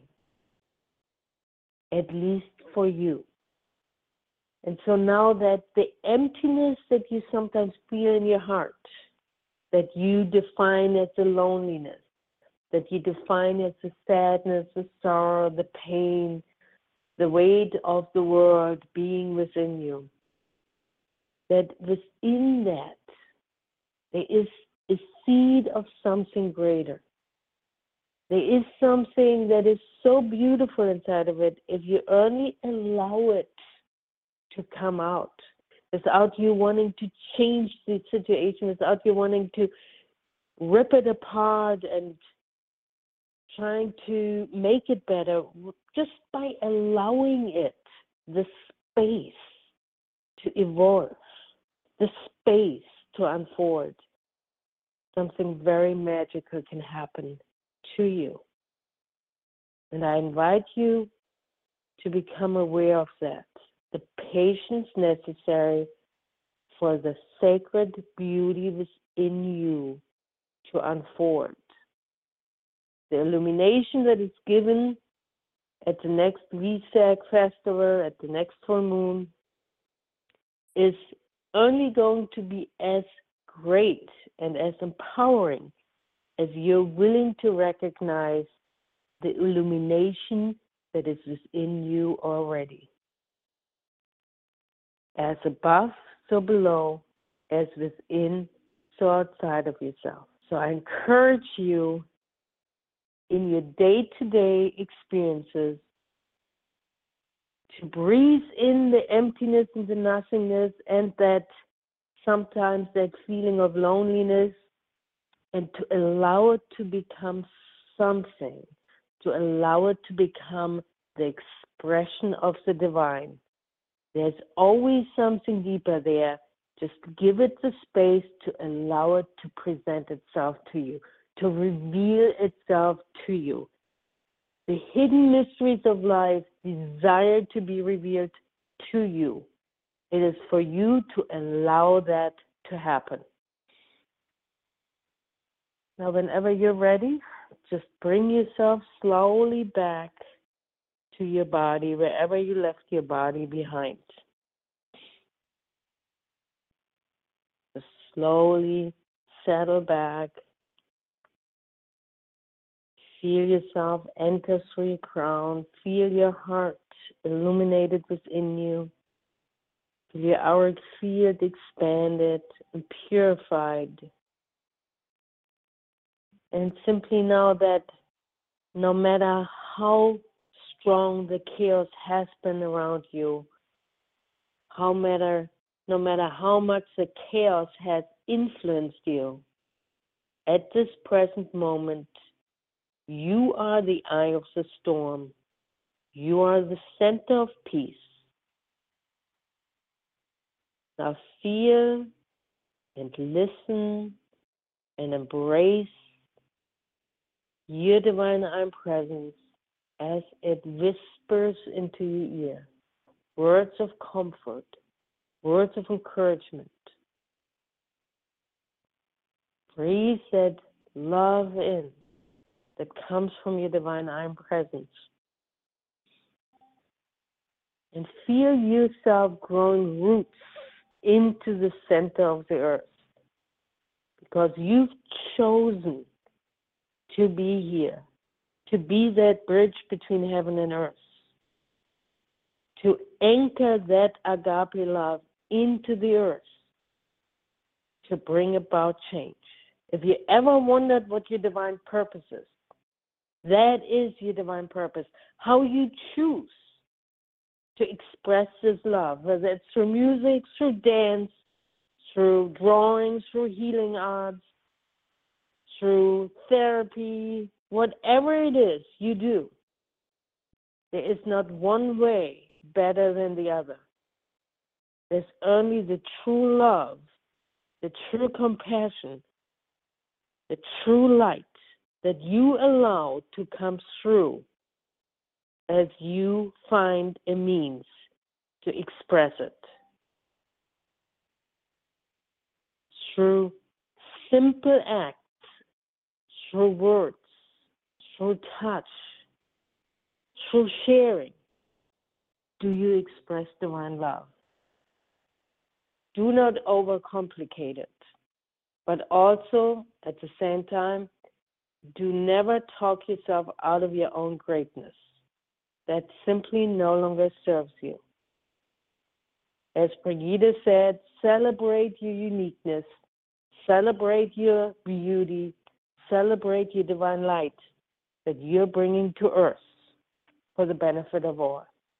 at least for you. And so now that the emptiness that you sometimes feel in your heart, that you define as the loneliness, that you define as the sadness, the sorrow, the pain, the weight of the world being within you, that within that there is a seed of something greater. There is something that is so beautiful inside of it if you only allow it to come out, without you wanting to change the situation, without you wanting to rip it apart and trying to make it better, just by allowing it the space to evolve, the space to unfold, something very magical can happen to you. And I invite you to become aware of that, the patience necessary for the sacred beauty within you to unfold. The illumination that is given at the next V SAG festival, at the next full moon, is only going to be as great and as empowering as you're willing to recognize the illumination that is within you already. As above, so below, as within, so outside of yourself. So I encourage you in your day-to-day experiences to breathe in the emptiness and the nothingness and that sometimes that feeling of loneliness, and to allow it to become something, to allow it to become the expression of the divine. There's always something deeper there. Just give it the space to allow it to present itself to you, to reveal itself to you. The hidden mysteries of life desire to be revealed to you. It is for you to allow that to happen. Now, whenever you're ready, just bring yourself slowly back to your body, wherever you left your body behind. Just slowly settle back. Feel yourself enter through your crown. Feel your heart illuminated within you. Feel your auric field expanded and purified. And simply know that no matter how strong the chaos has been around you, how matter, no matter how much the chaos has influenced you, at this present moment, you are the eye of the storm. You are the center of peace. Now feel and listen and embrace your divine I presence as it whispers into your ear words of comfort, words of encouragement. Breathe that love in that comes from your divine I presence. And feel yourself growing roots into the center of the earth. Because you've chosen to be here, to be that bridge between heaven and earth, to anchor that agape love into the earth, to bring about change. If you ever wondered what your divine purpose is, that is your divine purpose. How you choose to express this love, whether it's through music, through dance, through drawing, through healing arts, through therapy, whatever it is you do, there is not one way better than the other. There's only the true love, the true compassion, the true light that you allow to come through as you find a means to express it. Through simple acts, through words, through touch, through sharing, do you express divine love. Do not overcomplicate it, but also at the same time, do never talk yourself out of your own greatness. That simply no longer serves you. As Brigitte said, celebrate your uniqueness, celebrate your beauty, celebrate your divine light that you're bringing to earth for the benefit of all.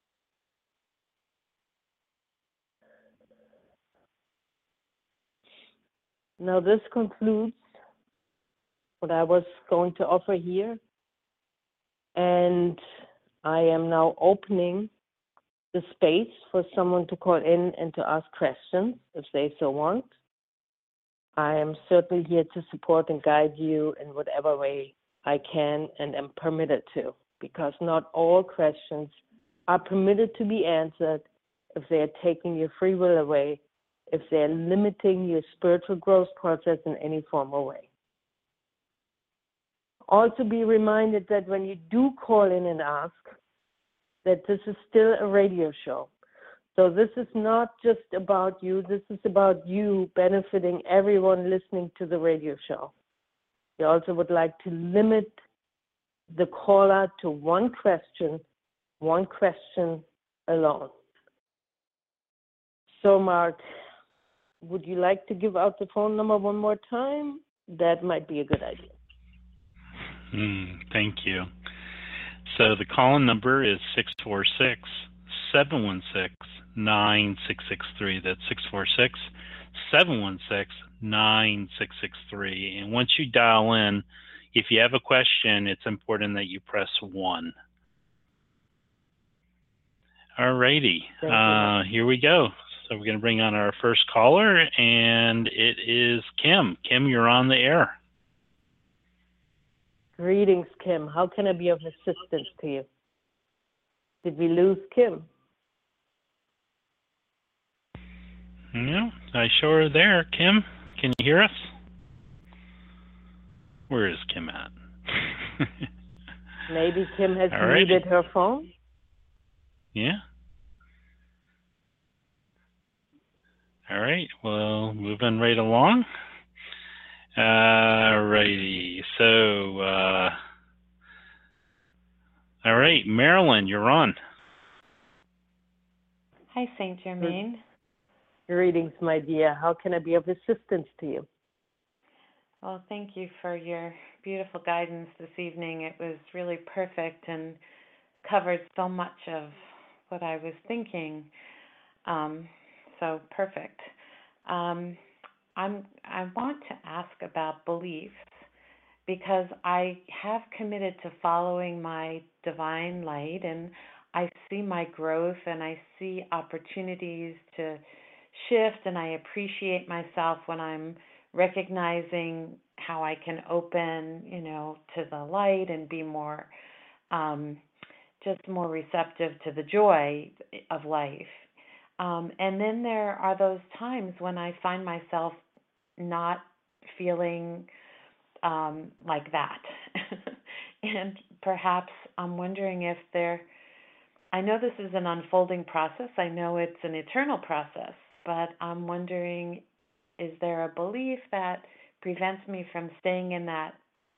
Now this concludes what I was going to offer here, and I am now opening the space for someone to call in and to ask questions if they so want. I am certainly here to support and guide you in whatever way I can and am permitted to, because not all questions are permitted to be answered if they are taking your free will away, if they are limiting your spiritual growth process in any form or way. Also be reminded that when you do call in and ask, that this is still a radio show. So this is not just about you, this is about you benefiting everyone listening to the radio show. We also would like to limit the caller to one question, one question alone. So Mark, would you like to give out the phone number one more time? That might be a good idea. Mm, thank you. So the call-in number is six four six, seven one six, nine six six three. That's six four six, seven one six, nine six six three. And once you dial in, if you have a question, it's important that you press one. All righty. Uh, here we go. So we're going to bring on our first caller, and it is Kim. Kim, you're on the air. Greetings, Kim. How can I be of assistance to you? Did we lose Kim? No, I show her there. Kim, can you hear us? Where is Kim at? Maybe Kim has All right. muted her phone? Yeah. All right, well, moving right along. All righty, so, uh, all right, Marilyn, you're on. Hi, Saint Germain. Greetings, my dear. How can I be of assistance to you? Well, thank you for your beautiful guidance this evening. It was really perfect and covered so much of what I was thinking. Um, so perfect. Um, I'm, I want to ask about beliefs because I have committed to following my divine light, and I see my growth and I see opportunities to shift, and I appreciate myself when I'm recognizing how I can open, you know, to the light and be more, um, just more receptive to the joy of life. Um, and then there are those times when I find myself not feeling um, like that. And perhaps I'm wondering if there, I know this is an unfolding process. I know it's an eternal process, but I'm wondering, is there a belief that prevents me from staying in that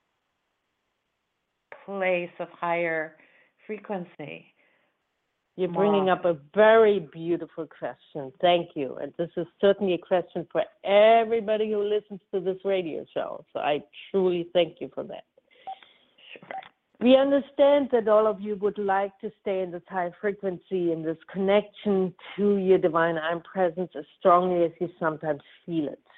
place of higher frequency? You're bringing up a very beautiful question. Thank you. And this is certainly a question for everybody who listens to this radio show. So I truly thank you for that. Sure. We understand that all of you would like to stay in this high frequency, in this connection to your divine I'm presence as strongly as you sometimes feel it.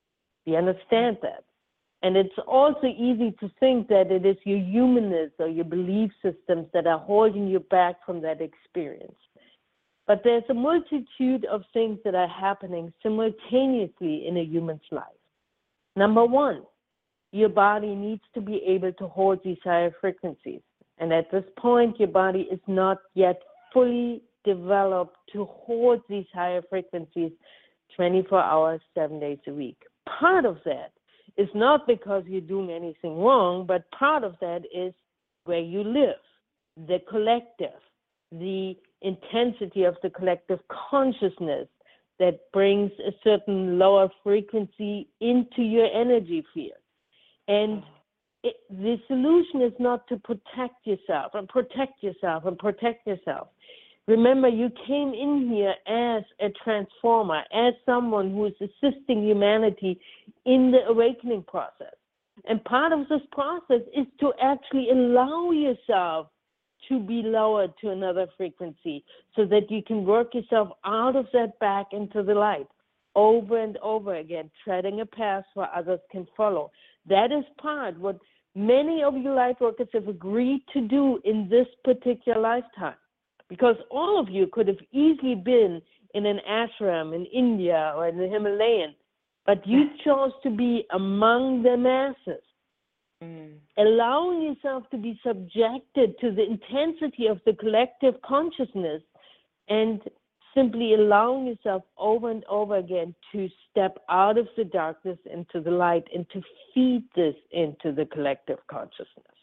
We understand that. And it's also easy to think that it is your humanness or your belief systems that are holding you back from that experience. But there's a multitude of things that are happening simultaneously in a human's life. Number one, your body needs to be able to hold these higher frequencies. And at this point, your body is not yet fully developed to hold these higher frequencies twenty-four hours, seven days a week. Part of that is not because you're doing anything wrong, but part of that is where you live, the collective, the intensity of the collective consciousness that brings a certain lower frequency into your energy field. And it, the solution is not to protect yourself and protect yourself and protect yourself. Remember, you came in here as a transformer, as someone who is assisting humanity in the awakening process. And part of this process is to actually allow yourself to be lowered to another frequency so that you can work yourself out of that back into the light over and over again, treading a path where others can follow. That is part what many of you light workers have agreed to do in this particular lifetime. Because all of you could have easily been in an ashram in India or in the Himalayan, but you chose to be among the masses, mm. allowing yourself to be subjected to the intensity of the collective consciousness and simply allowing yourself over and over again to step out of the darkness into the light and to feed this into the collective consciousness.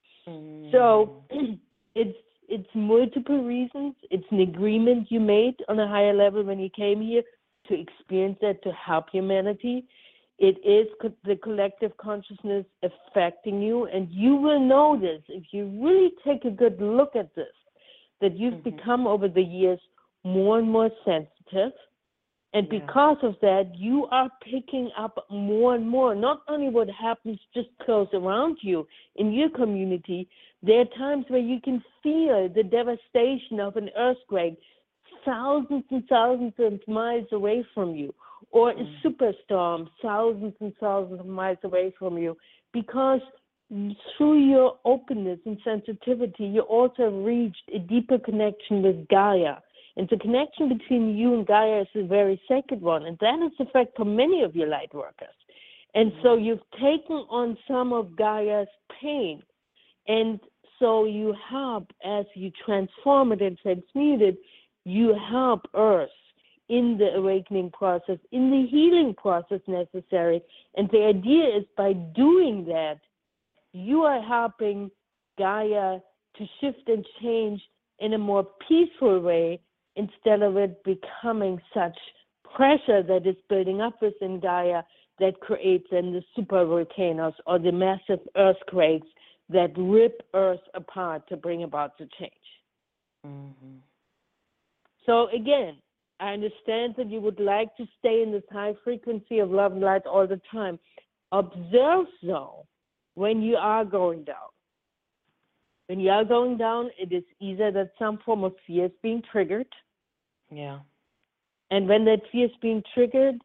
Mm. So it's It's multiple reasons. It's an agreement you made on a higher level when you came here to experience that, to help humanity. It is co- the collective consciousness affecting you, and you will notice, if you really take a good look at this, that you've mm-hmm. become over the years more and more sensitive. And yeah. because of that, you are picking up more and more, not only what happens just close around you in your community. There are times where you can feel the devastation of an earthquake thousands and thousands of miles away from you, or a superstorm thousands and thousands of miles away from you, because through your openness and sensitivity, you also reached a deeper connection with Gaia. And the connection between you and Gaia is a very sacred one, and that is the fact for many of your light workers. And mm-hmm. so you've taken on some of Gaia's pain, and so you help, as you transform it and transmute it, you help Earth in the awakening process, in the healing process necessary. And the idea is by doing that, you are helping Gaia to shift and change in a more peaceful way, instead of it becoming such pressure that is building up within Gaia that creates then the super volcanoes or the massive earthquakes that rip Earth apart to bring about the change. Mm-hmm. So again, I understand that you would like to stay in this high frequency of love and light all the time. Observe, though, when you are going down. When you are going down, it is either that some form of fear is being triggered. Yeah. And when that fear is being triggered,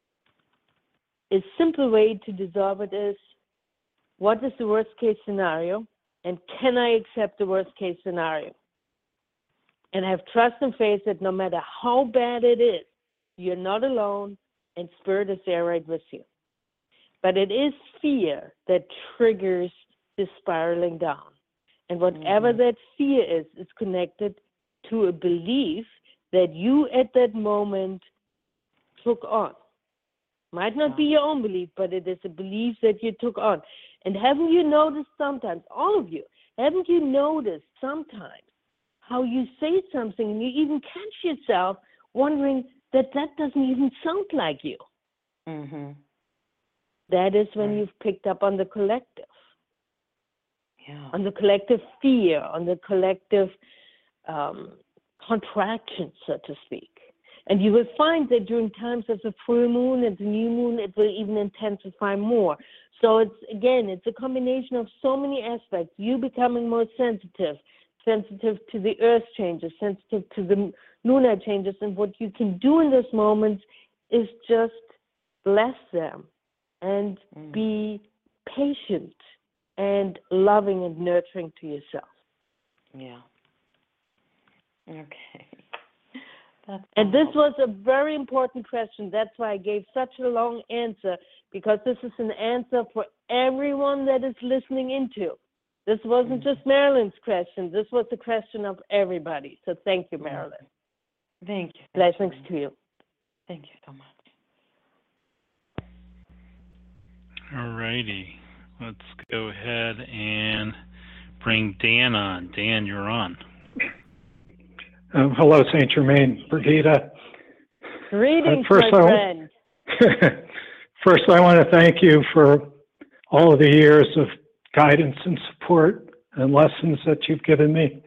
a simple way to dissolve it is, what is the worst case scenario? And can I accept the worst case scenario? And have trust and faith that no matter how bad it is, you're not alone and Spirit is there right with you. But it is fear that triggers the spiraling down. And whatever mm-hmm. that fear is, is connected to a belief that you at that moment took on. Might not be your own belief, but it is a belief that you took on. And haven't you noticed sometimes, all of you, haven't you noticed sometimes how you say something and you even catch yourself wondering that that doesn't even sound like you? Mm-hmm. That is when right. you've picked up on the collective. Yeah. On the collective fear, on the collective um, contraction, so to speak. And you will find that during times of the full moon and the new moon, it will even intensify more. So it's, again, it's a combination of so many aspects. You becoming more sensitive, sensitive to the earth changes, sensitive to the lunar changes. And what you can do in those moments is just bless them and mm. be patient and loving and nurturing to yourself. Yeah. Okay. That's and this was a very important question. That's why I gave such a long answer, because this is an answer for everyone that is listening into. This wasn't just Marilyn's question. This was the question of everybody. So thank you, Marilyn. Thank you. Blessings to you. Thank you so much. All righty. Let's go ahead and bring Dan on. Dan, you're on. Um, hello, Saint Germain, Brigitte. Greetings, uh, first my I friend. W- first, I want to thank you for all of the years of guidance and support and lessons that you've given me.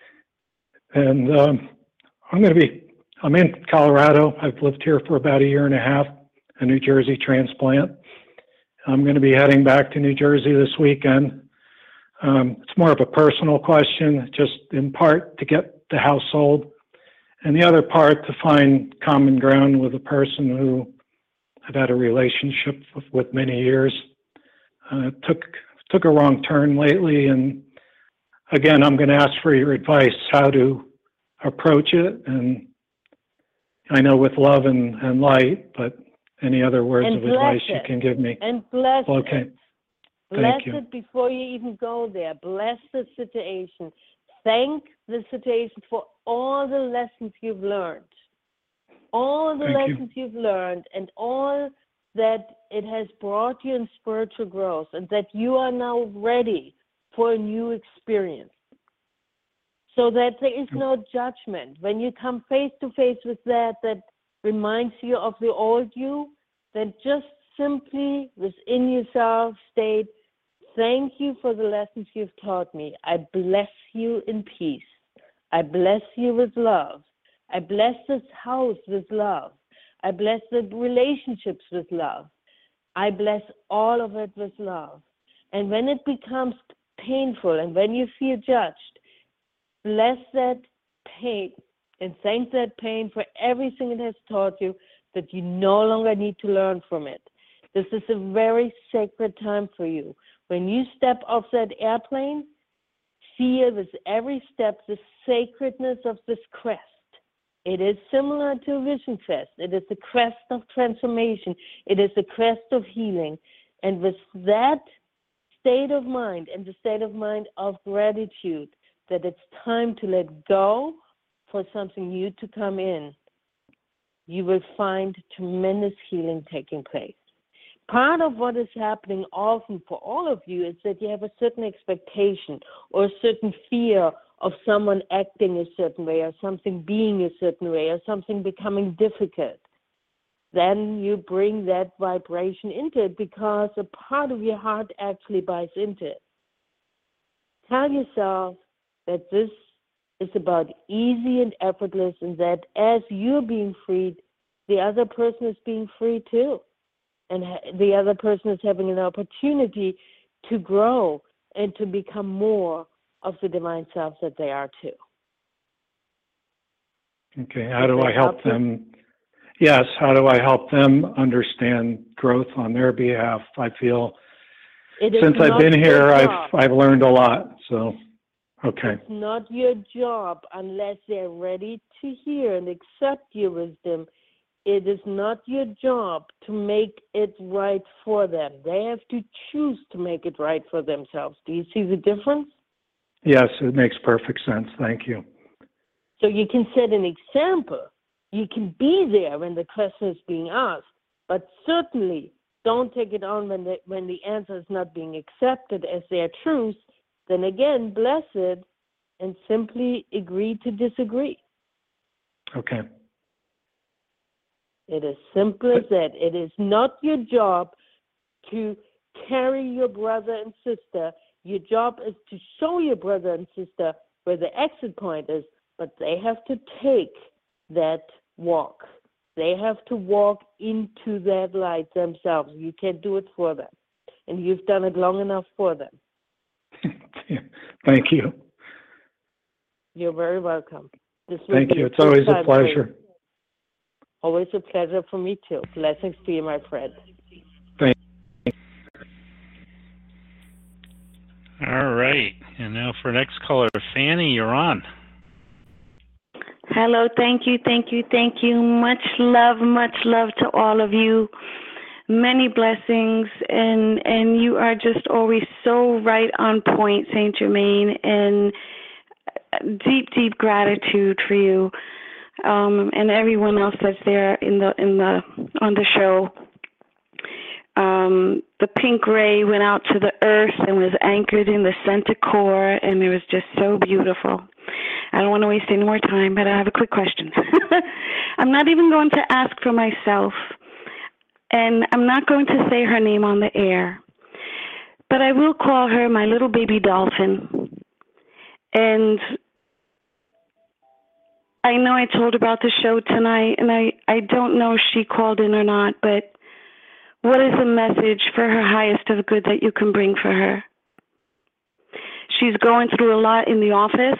And um, I'm going to be, I'm in Colorado. I've lived here for about a year and a half, a New Jersey transplant. I'm going to be heading back to New Jersey this weekend. Um, it's more of a personal question, just in part to get the house sold, and the other part to find common ground with a person who I've had a relationship with, with many years. Uh, took took a wrong turn lately, and again, I'm going to ask for your advice how to approach it. And I know with love and, and light, but any other words and of advice it. you can give me? And bless okay. it. Bless Thank you. it before you even go there. Bless the situation. Thank the situation for all the lessons you've learned. All the Thank lessons you. you've learned and all that it has brought you in spiritual growth, and that you are now ready for a new experience. So that there is no judgment. When you come face to face with that, that reminds you of the old you, then just simply within yourself state, thank you for the lessons you've taught me. I bless you in peace. I bless you with love. I bless this house with love. I bless the relationships with love. I bless all of it with love. And when it becomes painful and when you feel judged, bless that pain and thank that pain for everything it has taught you, that you no longer need to learn from it. This is a very sacred time for you. When you step off that airplane, feel with every step the sacredness of this crest. It is similar to a vision crest. It is the crest of transformation. It is the crest of healing. And with that state of mind and the state of mind of gratitude, that it's time to let go for something new to come in, you will find tremendous healing taking place. Part of what is happening often for all of you is that you have a certain expectation or a certain fear of someone acting a certain way or something being a certain way or something becoming difficult. Then you bring that vibration into it because a part of your heart actually buys into it. Tell yourself that this is about easy and effortless, and that as you're being freed, the other person is being free too. And the other person is having an opportunity to grow and to become more of the divine self that they are too. Okay, how do I help them? Yes, how do I help them understand growth on their behalf? I feel since I've been here, I've I've learned a lot. So, okay. It's not your job unless they're ready to hear and accept your wisdom. It is not your job to make it right for them. They have to choose to make it right for themselves. Do you see the difference? Yes, it makes perfect sense. Thank you. So you can set an example. You can be there when the question is being asked, but certainly don't take it on when the, when the answer is not being accepted as their truth. Then again, bless it and simply agree to disagree. Okay. It is simple as that. It is not your job to carry your brother and sister. Your job is to show your brother and sister where the exit point is, but they have to take that walk. They have to walk into that light themselves. You can't do it for them. And you've done it long enough for them. Thank you. You're very welcome. This Thank you. It's always a pleasure. Always a pleasure for me too. Blessings to you, my friend. Thank you. All right. And now for next caller, Fanny, you're on. Hello, thank you, thank you, thank you. Much love, much love to all of you. Many blessings, and and you are just always so right on point, Saint Germain, and deep, deep gratitude for you, um, and everyone else that's there in the in the on the show. Um, the pink ray went out to the earth and was anchored in the center core, and it was just so beautiful. I don't want to waste any more time, but I have a quick question. I'm not even going to ask for myself, and I'm not going to say her name on the air, but I will call her my little baby dolphin. And I know I told her about the show tonight, and I, I don't know if she called in or not, but what is the message for her highest of good that you can bring for her? She's going through a lot in the office,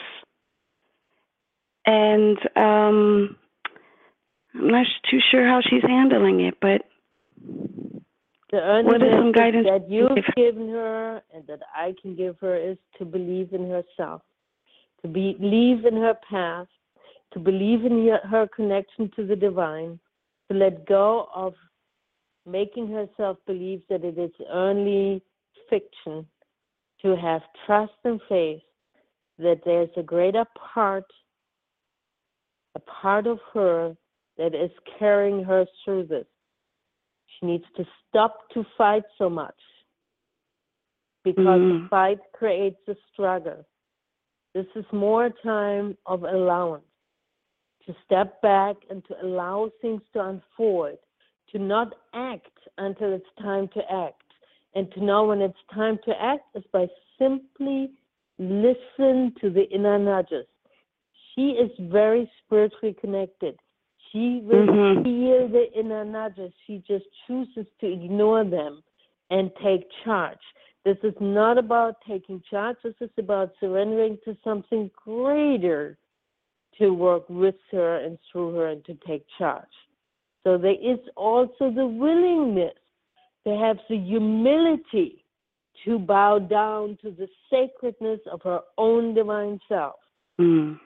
and um, I'm not too sure how she's handling it, but the only what is some guidance that you've given her and that I can give her is to believe in herself, to believe in her past, to believe in her connection to the divine, to let go of making herself believe that it is only fiction, to have trust and faith that there's a greater part, a part of her that is carrying her through this. She needs to stop to fight so much because mm. the fight creates a struggle. This is more time of allowance, to step back and to allow things to unfold, to not act until it's time to act, and to know when it's time to act is by simply listen to the inner nudges. She is very spiritually connected. She will mm-hmm. feel the inner nudges. She just chooses to ignore them and take charge. This is not about taking charge. This is about surrendering to something greater to work with her and through her and to take charge. So there is also the willingness to have the humility to bow down to the sacredness of her own divine self. Mm.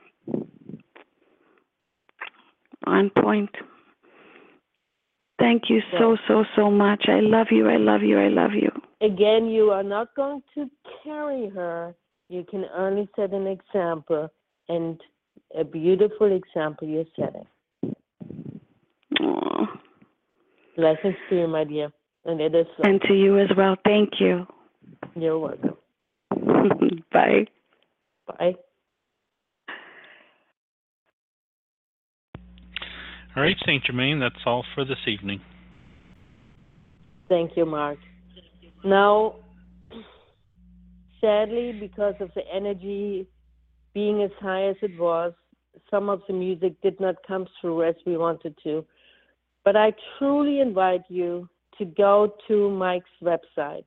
On point. Thank you so, so, so much. I love you, I love you, I love you. Again, you are not going to carry her. You can only set an example, and a beautiful example you're setting. Aww. Blessings to you, my dear. And it is so. And to you as well. Thank you. You're welcome. Bye. Bye. All right, Saint Germain, that's all for this evening. Thank you, Mark. Now, sadly, because of the energy being as high as it was. Some of the music did not come through as we wanted to. But I truly invite you to go to Mike's website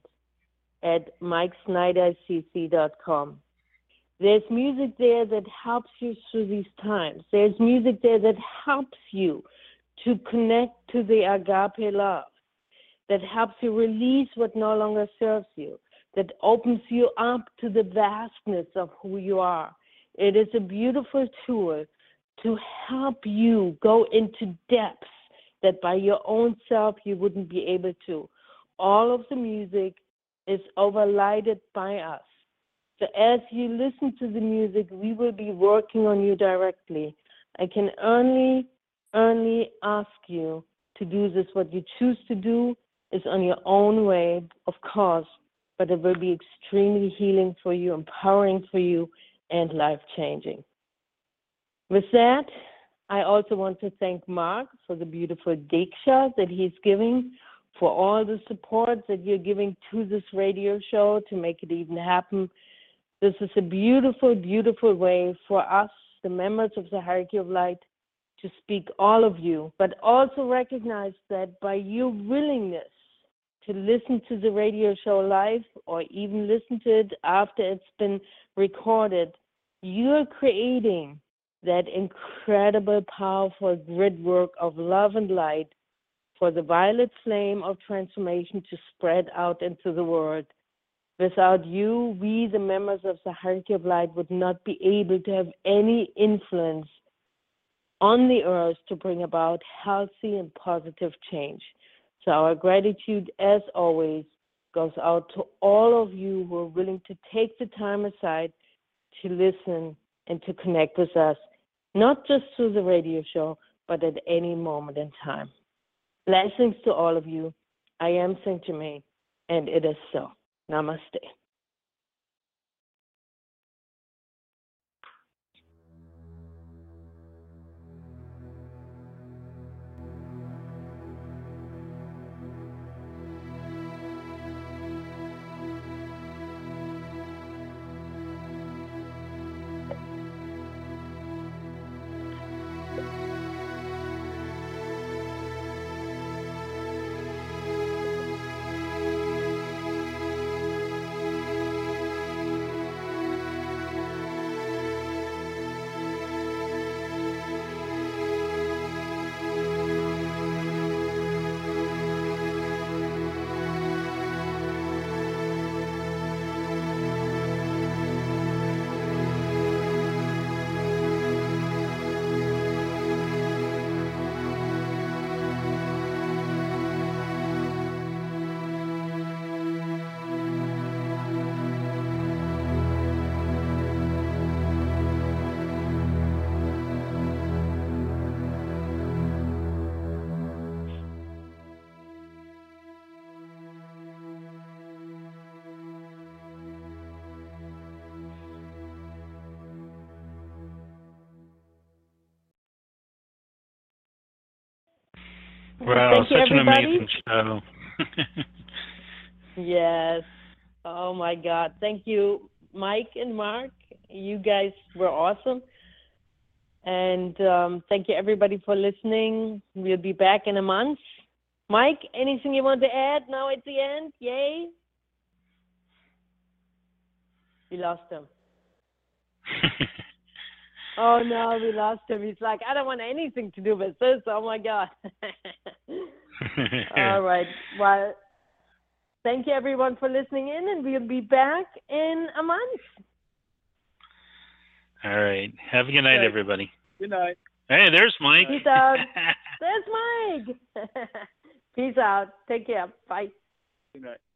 at mike snyder c c dot com. There's music there that helps you through these times. There's music there that helps you to connect to the agape love, that helps you release what no longer serves you, that opens you up to the vastness of who you are. It is a beautiful tool to help you go into depths that by your own self you wouldn't be able to. All of the music is overlighted by us. So as you listen to the music, we will be working on you directly. I can only, only ask you to do this. What you choose to do is on your own way, of course, but it will be extremely healing for you, empowering for you, and life-changing. With that, I also want to thank Mark for the beautiful diksha that he's giving, for all the support that you're giving to this radio show to make it even happen. This is a beautiful, beautiful way for us, the members of the Hierarchy of Light, to speak all of you, but also recognize that by your willingness to listen to the radio show live or even listen to it after it's been recorded, you're creating that incredible, powerful grid work of love and light for the violet flame of transformation to spread out into the world. Without you, we, the members of the Hierarchy of Light, would not be able to have any influence on the earth to bring about healthy and positive change. So our gratitude, as always, goes out to all of you who are willing to take the time aside to listen and to connect with us, not just through the radio show, but at any moment in time. Blessings to all of you. I am Saint Germain, and it is so. Namaste. Wow, Thank such you, an everybody. amazing show. Yes. Oh, my God. Thank you, Mike and Mark. You guys were awesome. And um, thank you, everybody, for listening. We'll be back in a month. Mike, anything you want to add now at the end? Yay? We lost him. Oh, no, we lost him. He's like, I don't want anything to do with this. Oh, my God. All right. Well, thank you, everyone, for listening in, and we'll be back in a month. All right. Have a good night, everybody. Good night. Hey, there's Mike. Peace out. There's Mike. Peace out. Take care. Bye. Good night.